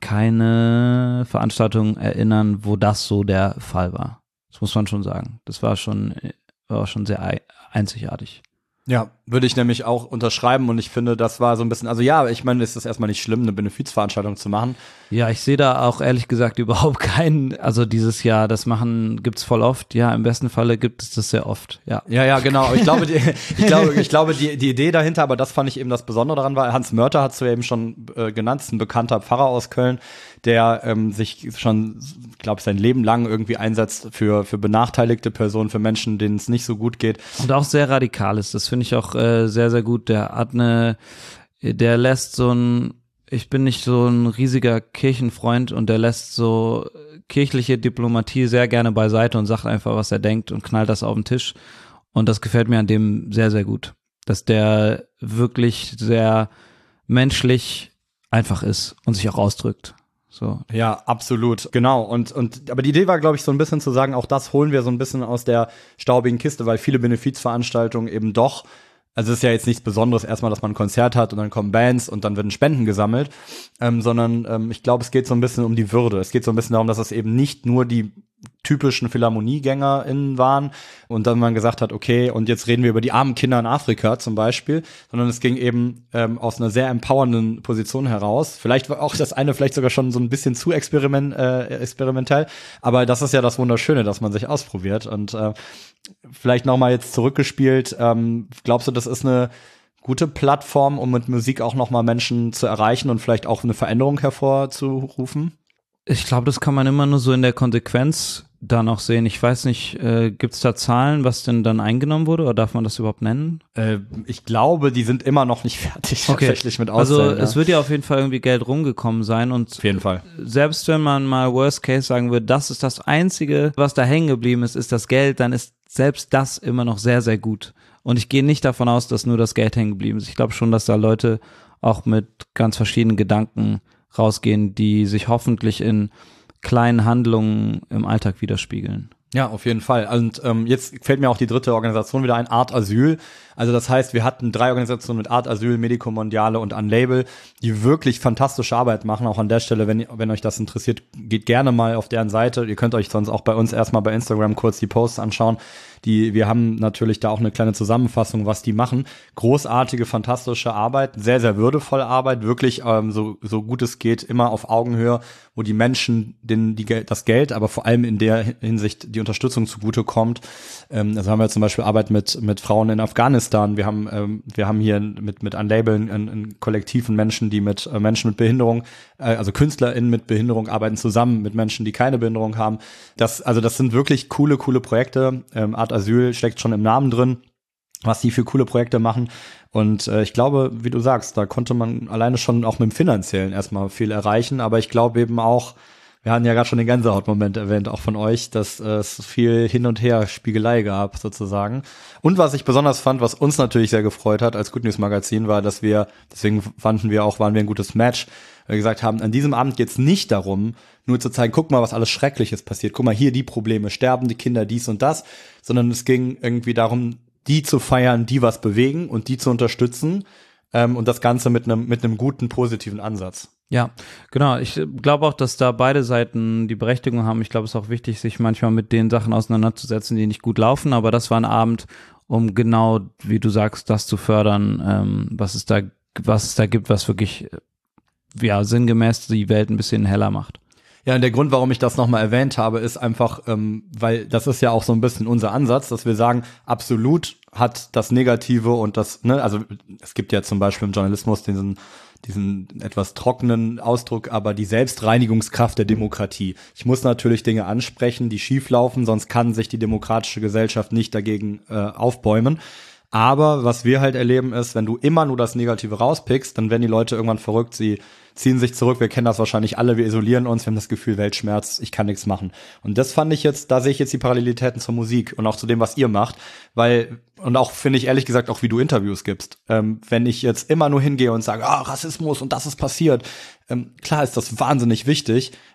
keine Veranstaltung erinnern, wo das so der Fall war. Das muss man schon sagen. Das war schon, war schon sehr ei- einzigartig. Ja, würde ich nämlich auch unterschreiben und ich finde, das war so ein bisschen, also ja, ich meine, es ist erstmal nicht schlimm, eine Benefizveranstaltung zu machen. Ja, ich sehe da auch ehrlich gesagt überhaupt keinen, also dieses Jahr, das machen, gibt's voll oft, ja, im besten Falle gibt es das sehr oft, ja. Ja, ja, genau, aber ich glaube, die, ich glaube, ich glaube, die, die Idee dahinter, aber das fand ich eben das Besondere daran, war, Hans Mörter hast du ja eben schon äh, genannt, ist ein bekannter Pfarrer aus Köln, der ähm, sich schon, glaube ich, sein Leben lang irgendwie einsetzt für für benachteiligte Personen, für Menschen, denen es nicht so gut geht. Und auch sehr radikal ist, das finde ich auch äh, sehr, sehr gut. Der hat eine, der lässt so ein, ich bin nicht so ein riesiger Kirchenfreund und der lässt so kirchliche Diplomatie sehr gerne beiseite und sagt einfach, was er denkt und knallt das auf den Tisch. Und das gefällt mir an dem sehr, sehr gut. Dass der wirklich sehr menschlich einfach ist und sich auch ausdrückt. So. Ja, absolut, genau. Und und aber die Idee war, glaube ich, so ein bisschen zu sagen, auch das holen wir so ein bisschen aus der staubigen Kiste, weil viele Benefizveranstaltungen eben doch, also es ist ja jetzt nichts Besonderes erstmal, dass man ein Konzert hat und dann kommen Bands und dann werden Spenden gesammelt, ähm, sondern ähm, ich glaube, es geht so ein bisschen um die Würde. Es geht so ein bisschen darum, dass es eben nicht nur die typischen PhilharmoniegängerInnen waren und dann man gesagt hat, okay, und jetzt reden wir über die armen Kinder in Afrika zum Beispiel, sondern es ging eben ähm, aus einer sehr empowernden Position heraus. Vielleicht war auch das eine vielleicht sogar schon so ein bisschen zu experiment, äh, experimentell, aber das ist ja das Wunderschöne, dass man sich ausprobiert und äh, vielleicht nochmal jetzt zurückgespielt, ähm, glaubst du, das ist eine gute Plattform, um mit Musik auch nochmal Menschen zu erreichen und vielleicht auch eine Veränderung hervorzurufen? Ich glaube, das kann man immer nur so in der Konsequenz da noch sehen. Ich weiß nicht, äh, gibt's da Zahlen, was denn dann eingenommen wurde, oder darf man das überhaupt nennen? Äh, ich glaube, die sind immer noch nicht fertig, okay. tatsächlich mit Also Auszählen, ja. Es wird ja auf jeden Fall irgendwie Geld rumgekommen sein und Auf jeden Fall. Selbst wenn man mal Worst Case sagen würde, das ist das Einzige, was da hängen geblieben ist, ist das Geld, dann ist selbst das immer noch sehr, sehr gut. Und ich gehe nicht davon aus, dass nur das Geld hängen geblieben ist. Ich glaube schon, dass da Leute auch mit ganz verschiedenen Gedanken rausgehen, die sich hoffentlich in kleinen Handlungen im Alltag widerspiegeln. Ja, auf jeden Fall. Und ähm, jetzt fällt mir auch die dritte Organisation wieder ein, Art Asyl. Also das heißt, wir hatten drei Organisationen mit Art Asyl, Medico Mondiale und Unlabel, die wirklich fantastische Arbeit machen. Auch an der Stelle, wenn, wenn euch das interessiert, geht gerne mal auf deren Seite. Ihr könnt euch sonst auch bei uns erstmal bei Instagram kurz die Posts anschauen. Die, wir haben natürlich da auch eine kleine Zusammenfassung, was die machen. Großartige, fantastische Arbeit, sehr, sehr würdevolle Arbeit, wirklich ähm, so, so gut es geht, immer auf Augenhöhe, wo die Menschen den, die, das Geld, aber vor allem in der Hinsicht die Unterstützung zugutekommt. Ähm, also haben wir zum Beispiel Arbeit mit, mit Frauen in Afghanistan. Wir haben, ähm, wir haben hier mit, mit Unlabel ein, ein Kollektiv von Menschen, die mit äh, Menschen mit Behinderung, äh, also KünstlerInnen mit Behinderung arbeiten zusammen mit Menschen, die keine Behinderung haben. Das, also das sind wirklich coole, coole Projekte. Ähm, Art Asyl steckt schon im Namen drin, was die für coole Projekte machen. Und äh, ich glaube, wie du sagst, da konnte man alleine schon auch mit dem Finanziellen erstmal viel erreichen. Aber ich glaube eben auch, wir hatten ja gerade schon den Gänsehautmoment erwähnt, auch von euch, dass äh, es viel Hin- und Her-Spiegelei gab, sozusagen. Und was ich besonders fand, was uns natürlich sehr gefreut hat als Good News Magazin, war, dass wir, deswegen fanden wir auch, waren wir ein gutes Match, weil wir gesagt haben, an diesem Abend geht es nicht darum, nur zu zeigen, guck mal, was alles Schreckliches passiert, guck mal, hier die Probleme, sterben die Kinder, dies und das, sondern es ging irgendwie darum, die zu feiern, die was bewegen und die zu unterstützen, ähm, und das Ganze mit einem mit einem guten, positiven Ansatz. Ja, genau. Ich glaube auch, dass da beide Seiten die Berechtigung haben. Ich glaube, es ist auch wichtig, sich manchmal mit den Sachen auseinanderzusetzen, die nicht gut laufen. Aber das war ein Abend, um genau, wie du sagst, das zu fördern, ähm, was es da, was es da gibt, was wirklich, ja, sinngemäß die Welt ein bisschen heller macht. Ja, und der Grund, warum ich das nochmal erwähnt habe, ist einfach, ähm, weil das ist ja auch so ein bisschen unser Ansatz, dass wir sagen, absolut hat das Negative und das, ne, also es gibt ja zum Beispiel im Journalismus diesen diesen etwas trockenen Ausdruck, aber die Selbstreinigungskraft der Demokratie. Ich muss natürlich Dinge ansprechen, die schief laufen, sonst kann sich die demokratische Gesellschaft nicht dagegen äh, aufbäumen. Aber was wir halt erleben ist, wenn du immer nur das Negative rauspickst, dann werden die Leute irgendwann verrückt, sie ziehen sich zurück, wir kennen das wahrscheinlich alle, wir isolieren uns, wir haben das Gefühl, Weltschmerz, ich kann nichts machen. Und das fand ich jetzt, da sehe ich jetzt die Parallelitäten zur Musik und auch zu dem, was ihr macht, weil, und auch finde ich ehrlich gesagt auch, wie du Interviews gibst. Ähm, wenn ich jetzt immer nur hingehe und sage, ah, Rassismus und das ist passiert, ähm, klar ist das wahnsinnig wichtig,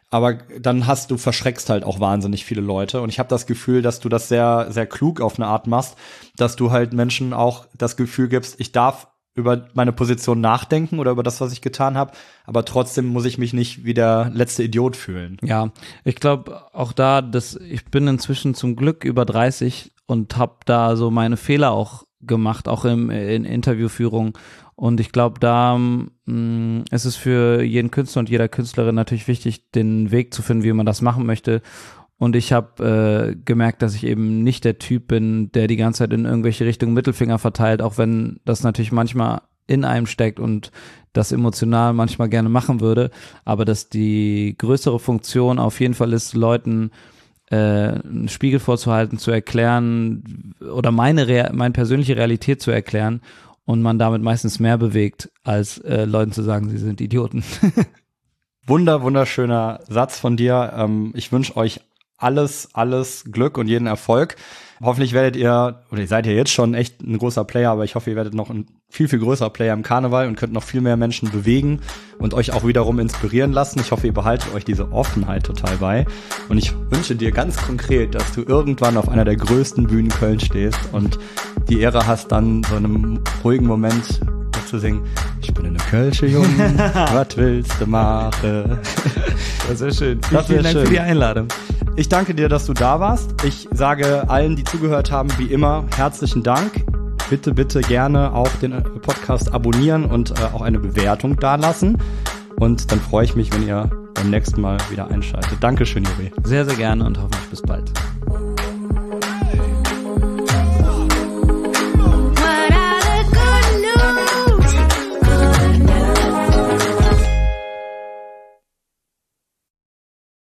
aber dann hast du, verschreckst halt auch wahnsinnig viele Leute. Und ich habe das Gefühl, dass du das sehr, sehr klug auf eine Art machst, dass du halt Menschen auch das Gefühl gibst, ich darf über meine Position nachdenken oder über das, was ich getan habe, aber trotzdem muss ich mich nicht wie der letzte Idiot fühlen. Ja, ich glaube auch da, dass ich bin inzwischen zum Glück über dreißig und habe da so meine Fehler auch gemacht, auch im, in Interviewführung. Und ich glaube, da mh, ist es für jeden Künstler und jeder Künstlerin natürlich wichtig, den Weg zu finden, wie man das machen möchte. Und ich habe äh, gemerkt, dass ich eben nicht der Typ bin, der die ganze Zeit in irgendwelche Richtungen Mittelfinger verteilt, auch wenn das natürlich manchmal in einem steckt und das emotional manchmal gerne machen würde. Aber dass die größere Funktion auf jeden Fall ist, Leuten äh, einen Spiegel vorzuhalten, zu erklären oder meine, Re- meine persönliche Realität zu erklären und man damit meistens mehr bewegt, als äh, Leuten zu sagen, sie sind Idioten. Wunder, wunderschöner Satz von dir. Ähm, ich wünsche euch alles, alles Glück und jeden Erfolg. Hoffentlich werdet ihr, oder ihr seid ja jetzt schon echt ein großer Player, aber ich hoffe, ihr werdet noch ein viel, viel größerer Player im Karneval und könnt noch viel mehr Menschen bewegen und euch auch wiederum inspirieren lassen. Ich hoffe, ihr behaltet euch diese Offenheit total bei. Und ich wünsche dir ganz konkret, dass du irgendwann auf einer der größten Bühnen Köln stehst und die Ehre hast, dann so in einem ruhigen Moment zu singen, ich bin eine Kölsche Jung, was willst du machen? Das wäre schön. Das Vielen wär Dank schön. für die Einladung. Ich danke dir, dass du da warst. Ich sage allen, die zugehört haben, wie immer, herzlichen Dank. Bitte, bitte gerne auch den Podcast abonnieren und äh, auch eine Bewertung dalassen. Und dann freue ich mich, wenn ihr beim nächsten Mal wieder einschaltet. Dankeschön, Juri. Sehr, sehr gerne und hoffentlich bis bald.